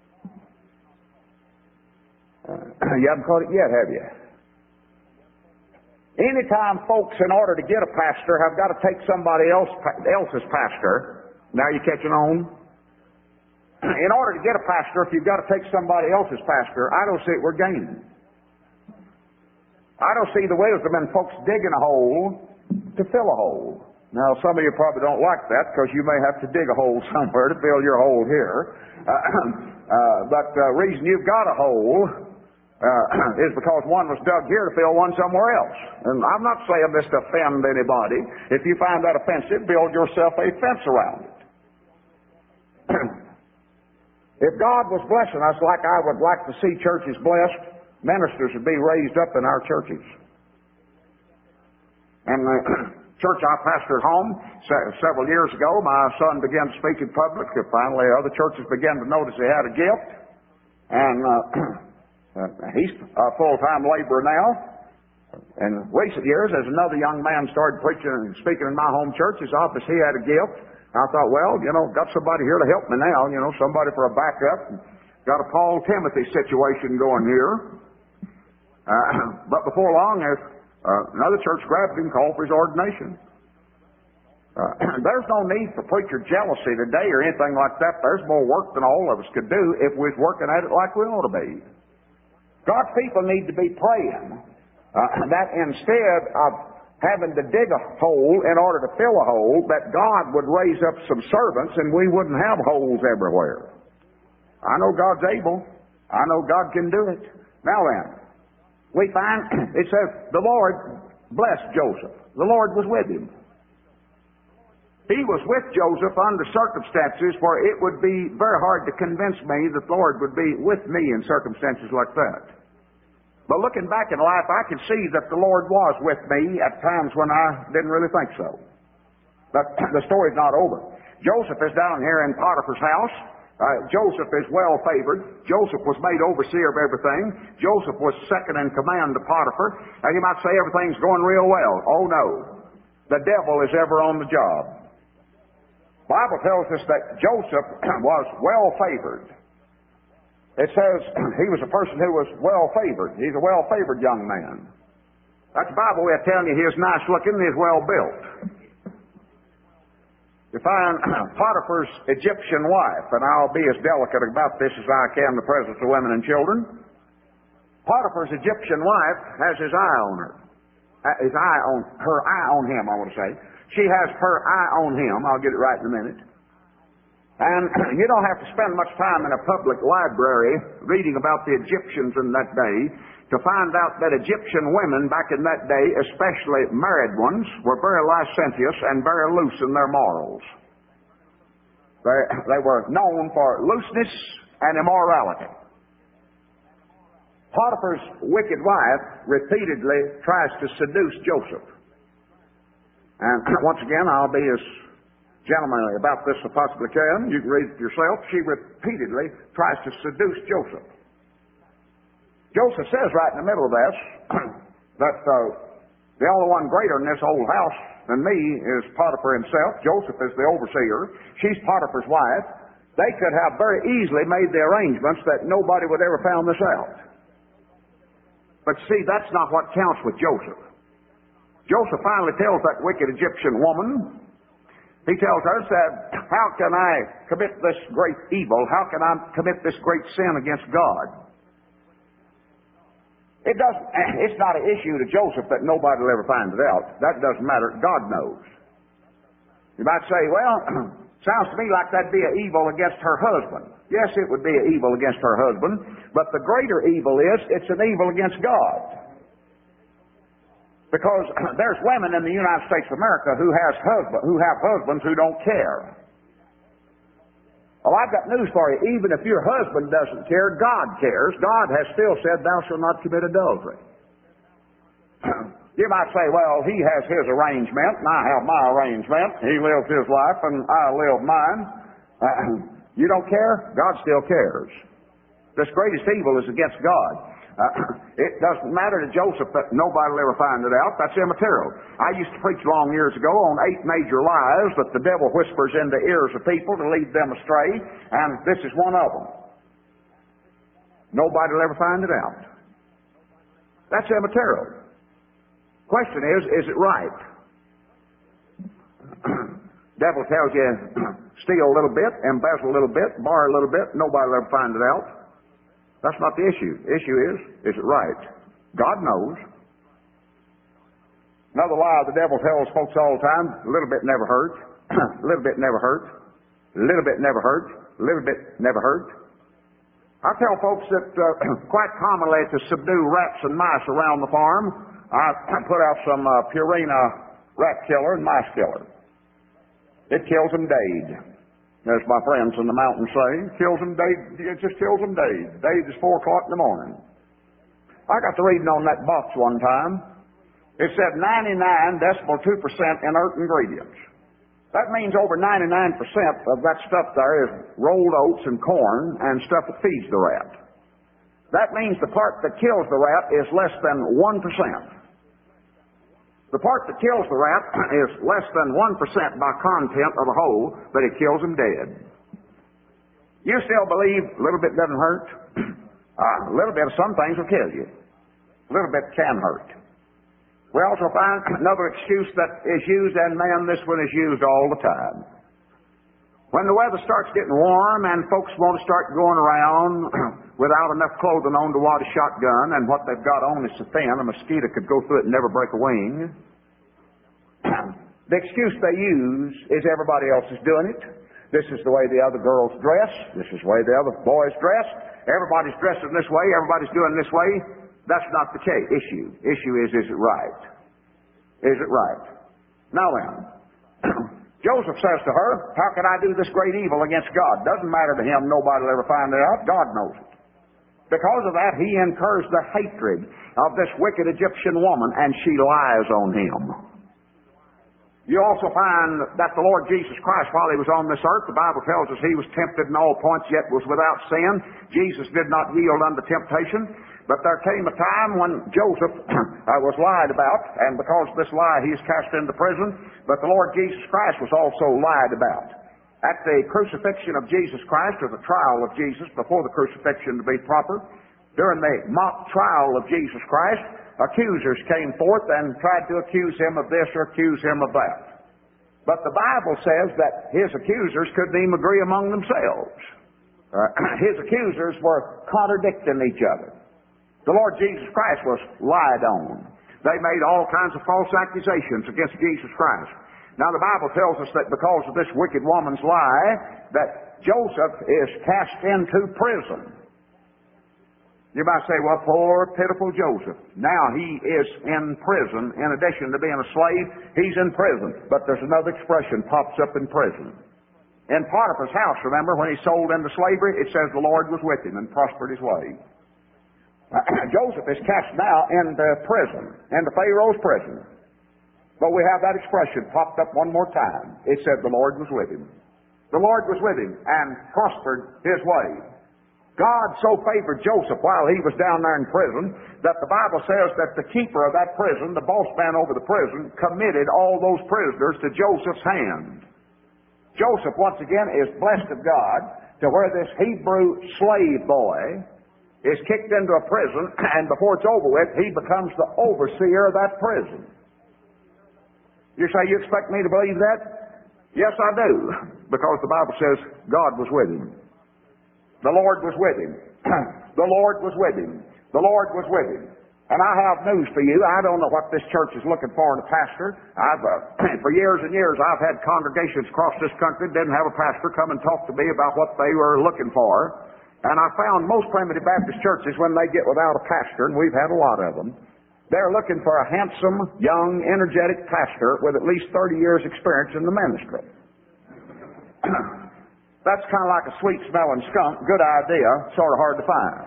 Uh, you haven't caught it yet, have you? Anytime folks, in order to get a pastor, have got to take somebody else, else's pastor, now you catching on? In order to get a pastor, if you've got to take somebody else's pastor, I don't see it we're gaining. I don't see the wisdom in folks digging a hole to fill a hole. Now, some of you probably don't like that because you may have to dig a hole somewhere to fill your hole here. Uh, uh, but the uh, reason you've got a hole Uh, is because one was dug here to fill one somewhere else. And I'm not saying this to offend anybody. If you find that offensive, build yourself a fence around it. If God was blessing us like I would like to see churches blessed, ministers would be raised up in our churches. And the church I pastored home several years ago, my son began to speak in public. And finally, other churches began to notice he had a gift. And uh, Uh, he's a full-time laborer now. In recent years, as another young man started preaching and speaking in my home church, it's obvious he had a gift. I thought, well, you know, got somebody here to help me now, you know, somebody for a backup. Got a Paul Timothy situation going here. Uh, but before long, uh, another church grabbed him, called for his ordination. Uh, there's no need for preacher jealousy today or anything like that. There's more work than all of us could do if we was working at it like we ought to be. God's people need to be praying uh, that instead of having to dig a hole in order to fill a hole, that God would raise up some servants and we wouldn't have holes everywhere. I know God's able. I know God can do it. Now then, we find, it says, the Lord blessed Joseph. The Lord was with him. He was with Joseph under circumstances where it would be very hard to convince me that the Lord would be with me in circumstances like that. But looking back in life, I can see that the Lord was with me at times when I didn't really think so. But the story's not over. Joseph is down here in Potiphar's house. Uh, Joseph is well favored. Joseph was made overseer of everything. Joseph was second in command to Potiphar. And you might say everything's going real well. Oh no. The devil is ever on the job. The Bible tells us that Joseph was well favored. It says he was a person who was well favored. He's a well favored young man. That's the Bible way of telling you he was nice looking and he's well built. You find Potiphar's Egyptian wife, and I'll be as delicate about this as I can in the presence of women and children. Potiphar's Egyptian wife has his eye on her. His eye on her eye on him, I want to say. She has her eye on him. I'll get it right in a minute. And you don't have to spend much time in a public library reading about the Egyptians in that day to find out that Egyptian women back in that day, especially married ones, were very licentious and very loose in their morals. They, they were known for looseness and immorality. Potiphar's wicked wife repeatedly tries to seduce Joseph. And once again, I'll be as gentlemanly about this as I possibly can. You can read it yourself. She repeatedly tries to seduce Joseph. Joseph says right in the middle of this that uh, the only one greater in this whole house than me is Potiphar himself. Joseph is the overseer. She's Potiphar's wife. They could have very easily made the arrangements that nobody would ever found this out. But see, that's not what counts with Joseph. Joseph finally tells that wicked Egyptian woman, he tells her, said, how can I commit this great evil? How can I commit this great sin against God? It doesn't, it's not an issue to Joseph that nobody will ever find it out. That doesn't matter. God knows. You might say, well, sounds to me like that'd be an evil against her husband. Yes, it would be an evil against her husband, but the greater evil is it's an evil against God. Because there's women in the United States of America who has husband, who have husbands who don't care. Well, I've got news for you. Even if your husband doesn't care, God cares. God has still said, thou shalt not commit adultery. You might say, well, he has his arrangement, and I have my arrangement. He lives his life, and I live mine. Uh, you don't care? God still cares. This greatest evil is against God. Uh, it doesn't matter to Joseph that nobody will ever find it out. That's immaterial. I used to preach long years ago on eight major lies that the devil whispers into ears of people to lead them astray, and this is one of them. Nobody will ever find it out. That's immaterial. Question is, is it right? Devil tells you, steal a little bit, embezzle a little bit, borrow a little bit, nobody will ever find it out. That's not the issue. The issue is, is it right? God knows. Another lie the devil tells folks all the time, a little bit never hurt, a little bit never hurt, a little bit never hurt, a little bit never hurt. I tell folks that uh, quite commonly to subdue rats and mice around the farm, I put out some uh, Purina rat killer and mice killer. It kills them dead. As my friends in the mountains say, kills them dead, it just kills them dead. Dead is four o'clock in the morning. I got to reading on that box one time. It said ninety-nine decimal two percent inert ingredients. That means over ninety-nine percent of that stuff there is rolled oats and corn and stuff that feeds the rat. That means the part that kills the rat is less than one percent. The part that kills the rat is less than one percent by content of the whole, but it kills them dead. You still believe a little bit doesn't hurt? Uh, a little bit of some things will kill you. A little bit can hurt. We also find another excuse that is used, and man, this one is used all the time. When the weather starts getting warm and folks want to start going around without enough clothing on to wad a shotgun, and what they've got on is so thin a mosquito could go through it and never break a wing, the excuse they use is everybody else is doing it. This is the way the other girls dress. This is the way the other boys dress. Everybody's dressing this way. Everybody's doing this way. That's not the case. Issue. Issue is, is it right? Is it right? Now then, Joseph says to her, how can I do this great evil against God? Doesn't matter to him. Nobody will ever find it out. God knows it. Because of that, he incurs the hatred of this wicked Egyptian woman, and she lies on him. You also find that the Lord Jesus Christ, while he was on this earth, the Bible tells us he was tempted in all points, yet was without sin. Jesus did not yield unto temptation. But there came a time when Joseph uh, was lied about, and because of this lie he is cast into prison. But the Lord Jesus Christ was also lied about. At the crucifixion of Jesus Christ, or the trial of Jesus, before the crucifixion to be proper, during the mock trial of Jesus Christ, accusers came forth and tried to accuse him of this or accuse him of that. But the Bible says that his accusers couldn't even agree among themselves. Uh, his accusers were contradicting each other. The Lord Jesus Christ was lied on. They made all kinds of false accusations against Jesus Christ. Now the Bible tells us that because of this wicked woman's lie, that Joseph is cast into prison. You might say, well, poor, pitiful Joseph. Now he is in prison. In addition to being a slave, he's in prison. But there's another expression pops up in prison. In Potiphar's house, remember, when he sold into slavery, it says the Lord was with him and prospered his way. Joseph is cast now into prison, into Pharaoh's prison. But we have that expression popped up one more time. It said the Lord was with him. The Lord was with him and prospered his way. God so favored Joseph while he was down there in prison that the Bible says that the keeper of that prison, the boss man over the prison, committed all those prisoners to Joseph's hand. Joseph, once again, is blessed of God to where this Hebrew slave boy is kicked into a prison, and before it's over with, he becomes the overseer of that prison. You say, you expect me to believe that? Yes, I do, because the Bible says God was with him. The Lord was with him. The Lord was with him. The Lord was with him. And I have news for you. I don't know what this church is looking for in a pastor. I've uh, for years and years, I've had congregations across this country that didn't have a pastor come and talk to me about what they were looking for. And I found most Primitive Baptist churches, when they get without a pastor, and we've had a lot of them, They're looking for a handsome, young, energetic pastor with at least thirty years experience in the ministry. That's kind of like a sweet-smelling skunk. Good idea, sort of hard to find.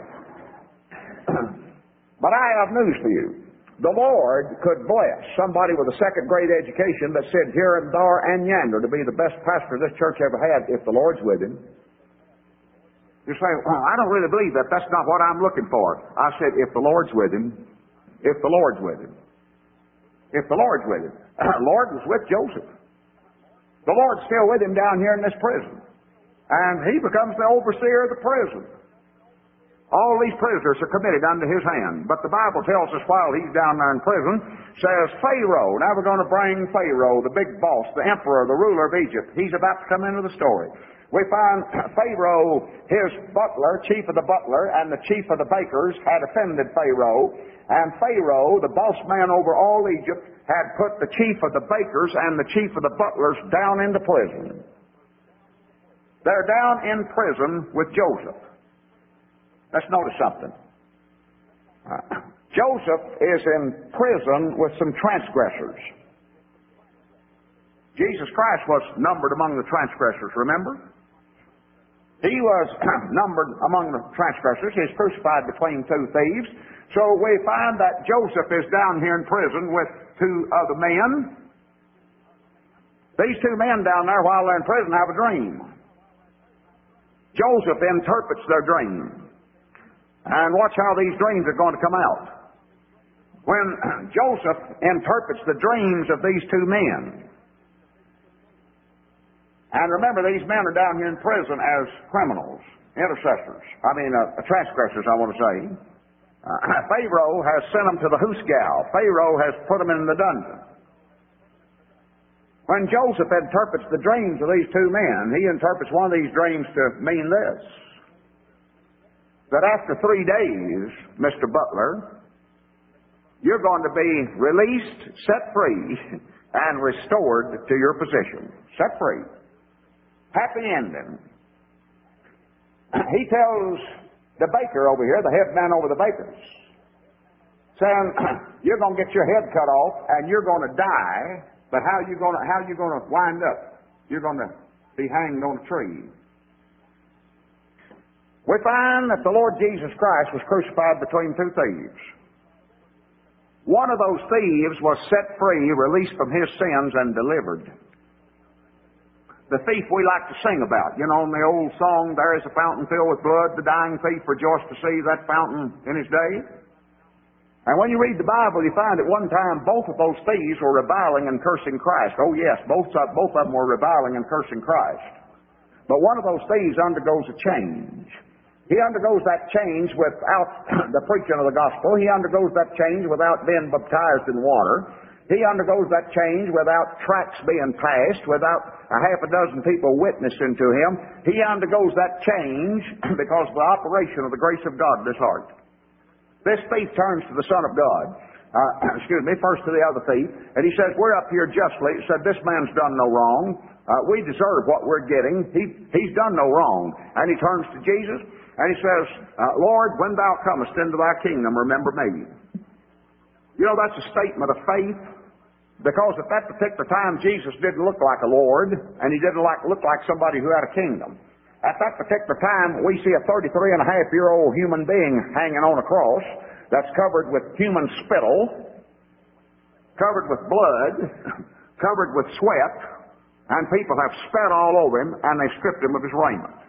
But I have news for you. The Lord could bless somebody with a second-grade education that said here and there and yonder to be the best pastor this church ever had if the Lord's with him. You say, well, I don't really believe that. That's not what I'm looking for. I said, if the Lord's with him, if the Lord's with him, if the Lord's with him. The Lord was with Joseph. The Lord's still with him down here in this prison. And he becomes the overseer of the prison. All these prisoners are committed unto his hand. But the Bible tells us while he's down there in prison, says Pharaoh, now we're going to bring Pharaoh, the big boss, the emperor, the ruler of Egypt. He's about to come into the story. We find Pharaoh, his butler, chief of the butler, and the chief of the bakers had offended Pharaoh. And Pharaoh, the boss man over all Egypt, had put the chief of the bakers and the chief of the butlers down into prison. They're down in prison with Joseph. Let's notice something. Uh, Joseph is in prison with some transgressors. Jesus Christ was numbered among the transgressors, remember? He was numbered among the transgressors. He was crucified between two thieves. So we find that Joseph is down here in prison with two other men. These two men down there, while they're in prison, have a dream. Joseph interprets their dream. And watch how these dreams are going to come out. When Joseph interprets the dreams of these two men, and remember, these men are down here in prison as criminals, intercessors. I mean, uh, transgressors, I want to say. Uh, Pharaoh has sent them to the Hoosgal. Pharaoh has put them in the dungeon. When Joseph interprets the dreams of these two men, he interprets one of these dreams to mean this: that after three days, Mister Butler, you're going to be released, set free, and restored to your position. Set free. Happy ending. He tells the baker over here, the head man over the bakers, saying, you're going to get your head cut off and you're going to die, but how are you going to, how are you going to wind up? You're going to be hanged on a tree. We find that the Lord Jesus Christ was crucified between two thieves. One of those thieves was set free, released from his sins, and delivered. The thief we like to sing about. You know, in the old song, there is a fountain filled with blood, the dying thief rejoiced to see that fountain in his day. And when you read the Bible, you find at one time both of those thieves were reviling and cursing Christ. Oh yes, both, both of them were reviling and cursing Christ. But one of those thieves undergoes a change. He undergoes that change without the preaching of the gospel. He undergoes that change without being baptized in water. He undergoes that change without tracts being passed, without a half a dozen people witnessing to him. He undergoes that change because of the operation of the grace of God in his heart. This thief turns to the Son of God, uh, excuse me, first to the other thief, and he says, we're up here justly. He said, this man's done no wrong. Uh, we deserve what we're getting. He, he's done no wrong. And he turns to Jesus, and he says, uh, Lord, when thou comest into thy kingdom, remember me. You know, that's a statement of faith, because at that particular time, Jesus didn't look like a Lord, and he didn't like, look like somebody who had a kingdom. At that particular time, we see a thirty-three and a half year old human being hanging on a cross that's covered with human spittle, covered with blood, covered with sweat, and people have spat all over him, and they stripped him of his raiment.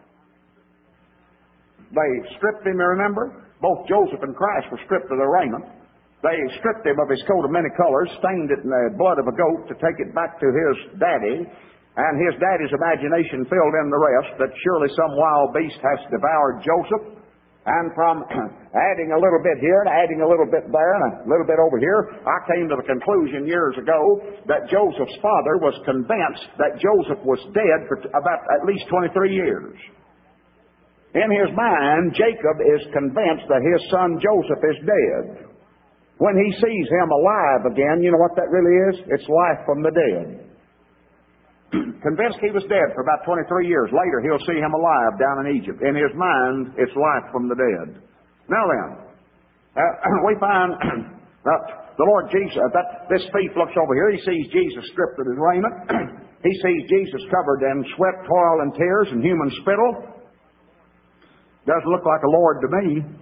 They stripped him, you remember? Both Joseph and Christ were stripped of their raiment. They stripped him of his coat of many colors, stained it in the blood of a goat to take it back to his daddy, and his daddy's imagination filled in the rest, that surely some wild beast has devoured Joseph. And from adding a little bit here and adding a little bit there and a little bit over here, I came to the conclusion years ago that Joseph's father was convinced that Joseph was dead for about at least twenty-three years. In his mind, Jacob is convinced that his son Joseph is dead. When he sees him alive again, you know what that really is? It's life from the dead. Convinced he was dead for about twenty-three years. Later, he'll see him alive down in Egypt. In his mind, it's life from the dead. Now then, uh, we find That the Lord Jesus, that this thief looks over here, he sees Jesus stripped of his raiment. He sees Jesus covered in sweat, toil, and tears, and human spittle. Doesn't look like a Lord to me.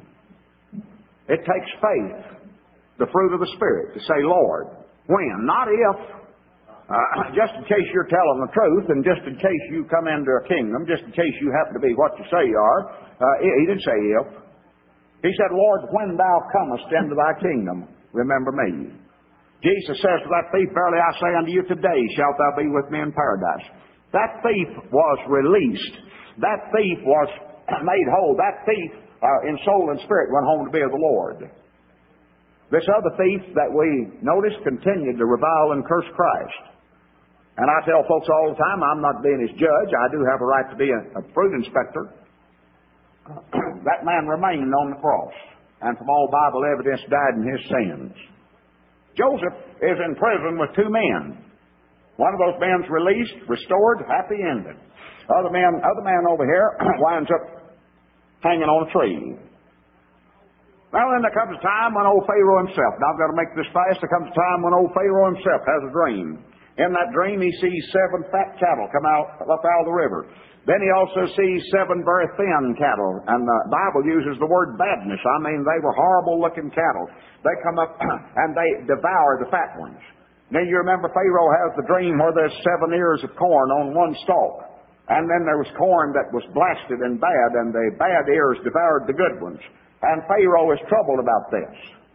It takes faith, the fruit of the Spirit, to say, Lord. When? Not if. Uh, just in case you're telling the truth, and just in case you come into a kingdom, just in case you happen to be what you say you are. Uh, he, he didn't say if. He said, Lord, when thou comest into thy kingdom, remember me. Jesus says to that thief, verily I say unto you, today shalt thou be with me in paradise. That thief was released. That thief was made whole. That thief, uh, in soul and spirit, went home to be of the Lord. This other thief that we noticed continued to revile and curse Christ. And I tell folks all the time, I'm not being his judge. I do have a right to be a, a fruit inspector. That man remained on the cross, and from all Bible evidence died in his sins. Joseph is in prison with two men. One of those men's released, restored, happy ended. Other man, other man over here winds up hanging on a tree. Well, then there comes a time when old Pharaoh himself, now I've got to make this fast, there comes a time when old Pharaoh himself has a dream. In that dream he sees seven fat cattle come out up out of the river. Then he also sees seven very thin cattle, and the Bible uses the word badness. I mean, they were horrible-looking cattle. They come up and they devour the fat ones. Then you remember Pharaoh has the dream where there's seven ears of corn on one stalk. And then there was corn that was blasted and bad, and the bad ears devoured the good ones. And Pharaoh is troubled about this.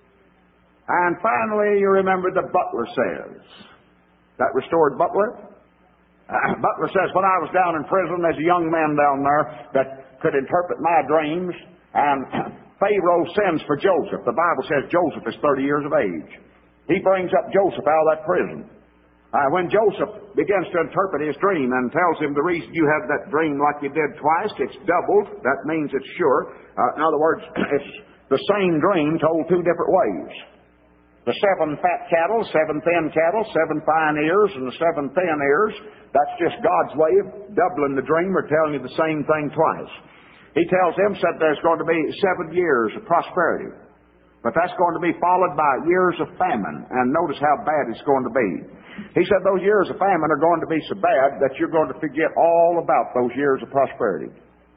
And finally, you remember the butler says, that restored butler, uh, butler says, when I was down in prison, there's a young man down there that could interpret my dreams, and Pharaoh sends for Joseph. The Bible says Joseph is thirty years of age. He brings up Joseph out of that prison. Uh, when Joseph begins to interpret his dream and tells him the reason you have that dream like you did twice, it's doubled. That means it's sure. Uh, in other words, it's the same dream told two different ways. The seven fat cattle, seven thin cattle, seven fine ears, and the seven thin ears, that's just God's way of doubling the dream or telling you the same thing twice. He tells him that there's going to be seven years of prosperity. But that's going to be followed by years of famine. And notice how bad it's going to be. He said those years of famine are going to be so bad that you're going to forget all about those years of prosperity.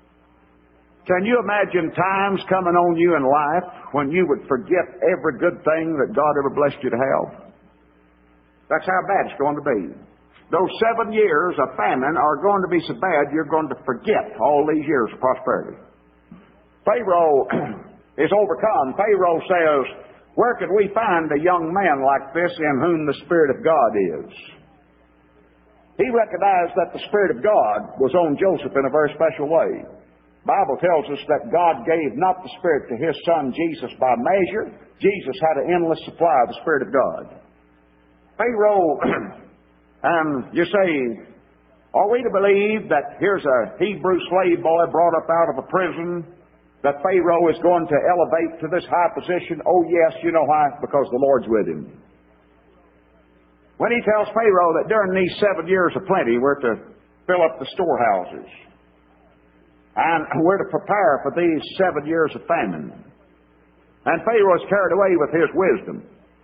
Can you imagine times coming on you in life when you would forget every good thing that God ever blessed you to have? That's how bad it's going to be. Those seven years of famine are going to be so bad you're going to forget all these years of prosperity. Pharaoh is overcome. Pharaoh says, where could we find a young man like this in whom the Spirit of God is? He recognized that the Spirit of God was on Joseph in a very special way. The Bible tells us that God gave not the Spirit to His Son Jesus by measure. Jesus had an endless supply of the Spirit of God. Pharaoh, and you say, are we to believe that here's a Hebrew slave boy brought up out of a prison, that Pharaoh is going to elevate to this high position? Oh yes, you know why? Because the Lord's with him. When he tells Pharaoh that during these seven years of plenty we're to fill up the storehouses, and we're to prepare for these seven years of famine. And Pharaoh is carried away with his wisdom.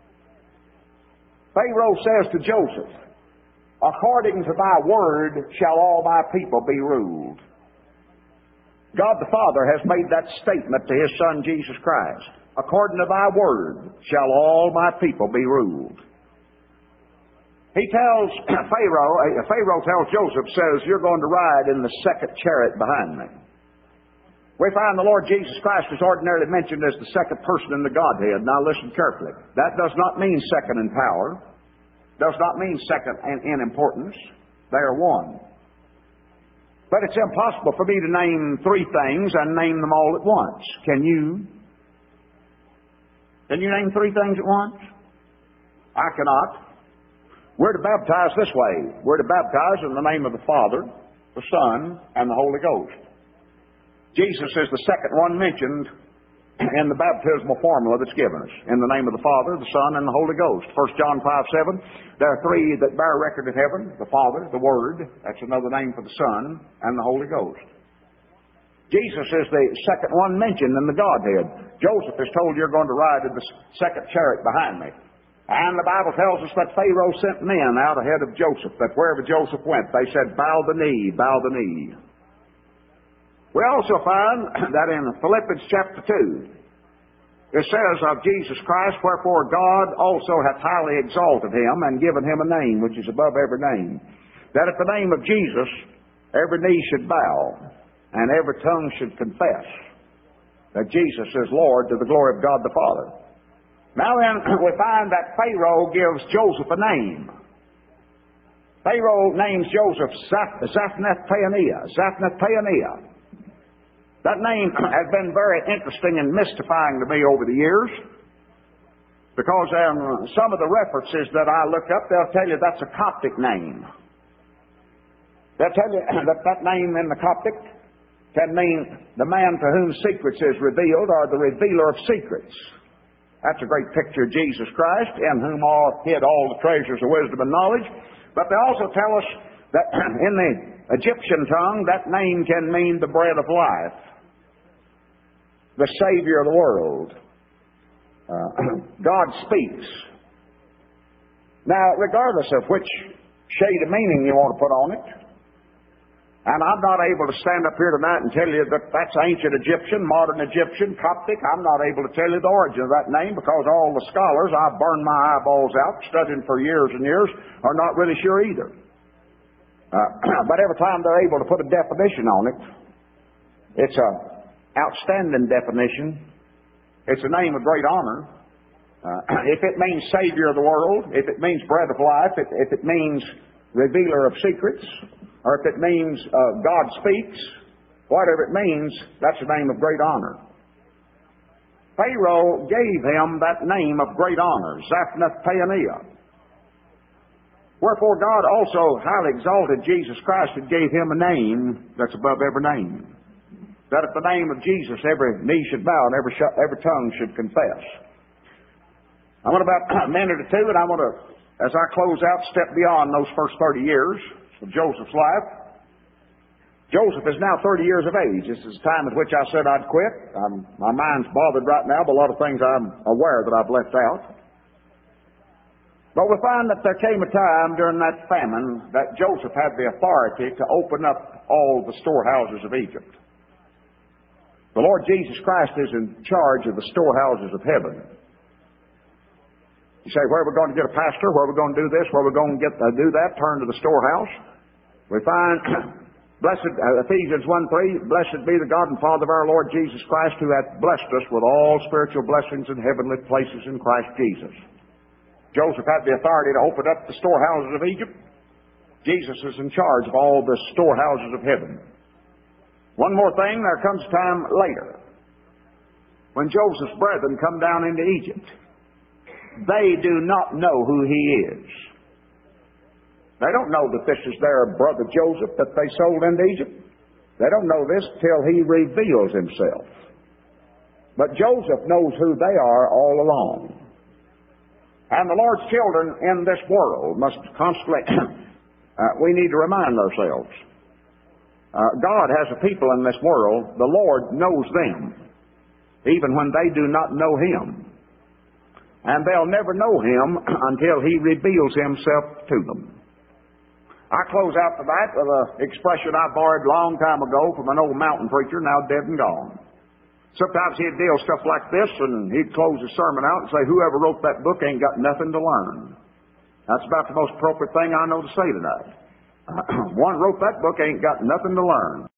Pharaoh says to Joseph, according to thy word shall all thy people be ruled. God the Father has made that statement to His Son Jesus Christ. According to thy word shall all my people be ruled. He tells Pharaoh, Pharaoh tells Joseph, says, you're going to ride in the second chariot behind me. We find the Lord Jesus Christ is ordinarily mentioned as the second person in the Godhead. Now listen carefully. That does not mean second in power. Does not mean second in, in importance. They are one. But it's impossible for me to name three things and name them all at once. Can you? Can you name three things at once? I cannot. We're to baptize this way. We're to baptize in the name of the Father, the Son, and the Holy Ghost. Jesus is the second one mentioned in the baptismal formula that's given us. In the name of the Father, the Son, and the Holy Ghost. First John five seven, there are three that bear record in heaven. The Father, the Word, that's another name for the Son, and the Holy Ghost. Jesus is the second one mentioned in the Godhead. Joseph is told, you're going to ride in the second chariot behind me. And the Bible tells us that Pharaoh sent men out ahead of Joseph, that wherever Joseph went, they said, bow the knee, bow the knee. We also find that in Philippians chapter two, it says of Jesus Christ, wherefore God also hath highly exalted him and given him a name which is above every name, that at the name of Jesus every knee should bow and every tongue should confess that Jesus is Lord to the glory of God the Father. Now then, we find that Pharaoh gives Joseph a name. Pharaoh names Joseph Zaphnath-Paaneah. Zaphnath-Paaneah. That name has been very interesting and mystifying to me over the years, because um, some of the references that I looked up, they'll tell you that's a Coptic name. They'll tell you that that name in the Coptic can mean the man to whom secrets is revealed, or the revealer of secrets. That's a great picture of Jesus Christ, in whom are hid all the treasures of wisdom and knowledge. But they also tell us that in the Egyptian tongue, that name can mean the bread of life, the Savior of the world. Uh, God speaks. Now, regardless of which shade of meaning you want to put on it, and I'm not able to stand up here tonight and tell you that that's ancient Egyptian, modern Egyptian, Coptic. I'm not able to tell you the origin of that name, because all the scholars, I've burned my eyeballs out studying for years and years, are not really sure either. Uh, but every time they're able to put a definition on it, it's a outstanding definition. It's a name of great honor. Uh, if it means Savior of the world, if it means bread of life, if, if it means revealer of secrets, or if it means uh, God speaks, whatever it means, that's a name of great honor. Pharaoh gave him that name of great honor, Zaphnath-Paaneah. Wherefore God also highly exalted Jesus Christ and gave him a name that's above every name, that at the name of Jesus every knee should bow and every, sh- every tongue should confess. I want about a minute or two, and I want to, as I close out, step beyond those first thirty years of Joseph's life. Joseph is now thirty years of age. This is the time at which I said I'd quit. I'm, my mind's bothered right now by a lot of things I'm aware that I've left out. But we find that there came a time during that famine that Joseph had the authority to open up all the storehouses of Egypt. The Lord Jesus Christ is in charge of the storehouses of heaven. You say, where are we going to get a pastor? Where are we going to do this? Where are we going to get uh, do that? Turn to the storehouse. We find, blessed uh, Ephesians one three, blessed be the God and Father of our Lord Jesus Christ, who hath blessed us with all spiritual blessings in heavenly places in Christ Jesus. Joseph had the authority to open up the storehouses of Egypt. Jesus is in charge of all the storehouses of heaven. One more thing, there comes a time later when Joseph's brethren come down into Egypt. They do not know who he is. They don't know that this is their brother Joseph that they sold into Egypt. They don't know this till he reveals himself. But Joseph knows who they are all along. And the Lord's children in this world must constantly, uh, we need to remind ourselves, uh, God has a people in this world, the Lord knows them, even when they do not know him. And they'll never know him until he reveals himself to them. I close out tonight with an expression I borrowed a long time ago from an old mountain preacher, now dead and gone. Sometimes he'd deal stuff like this, and he'd close his sermon out and say, whoever wrote that book ain't got nothing to learn. That's about the most appropriate thing I know to say tonight. One wrote that book ain't got nothing to learn.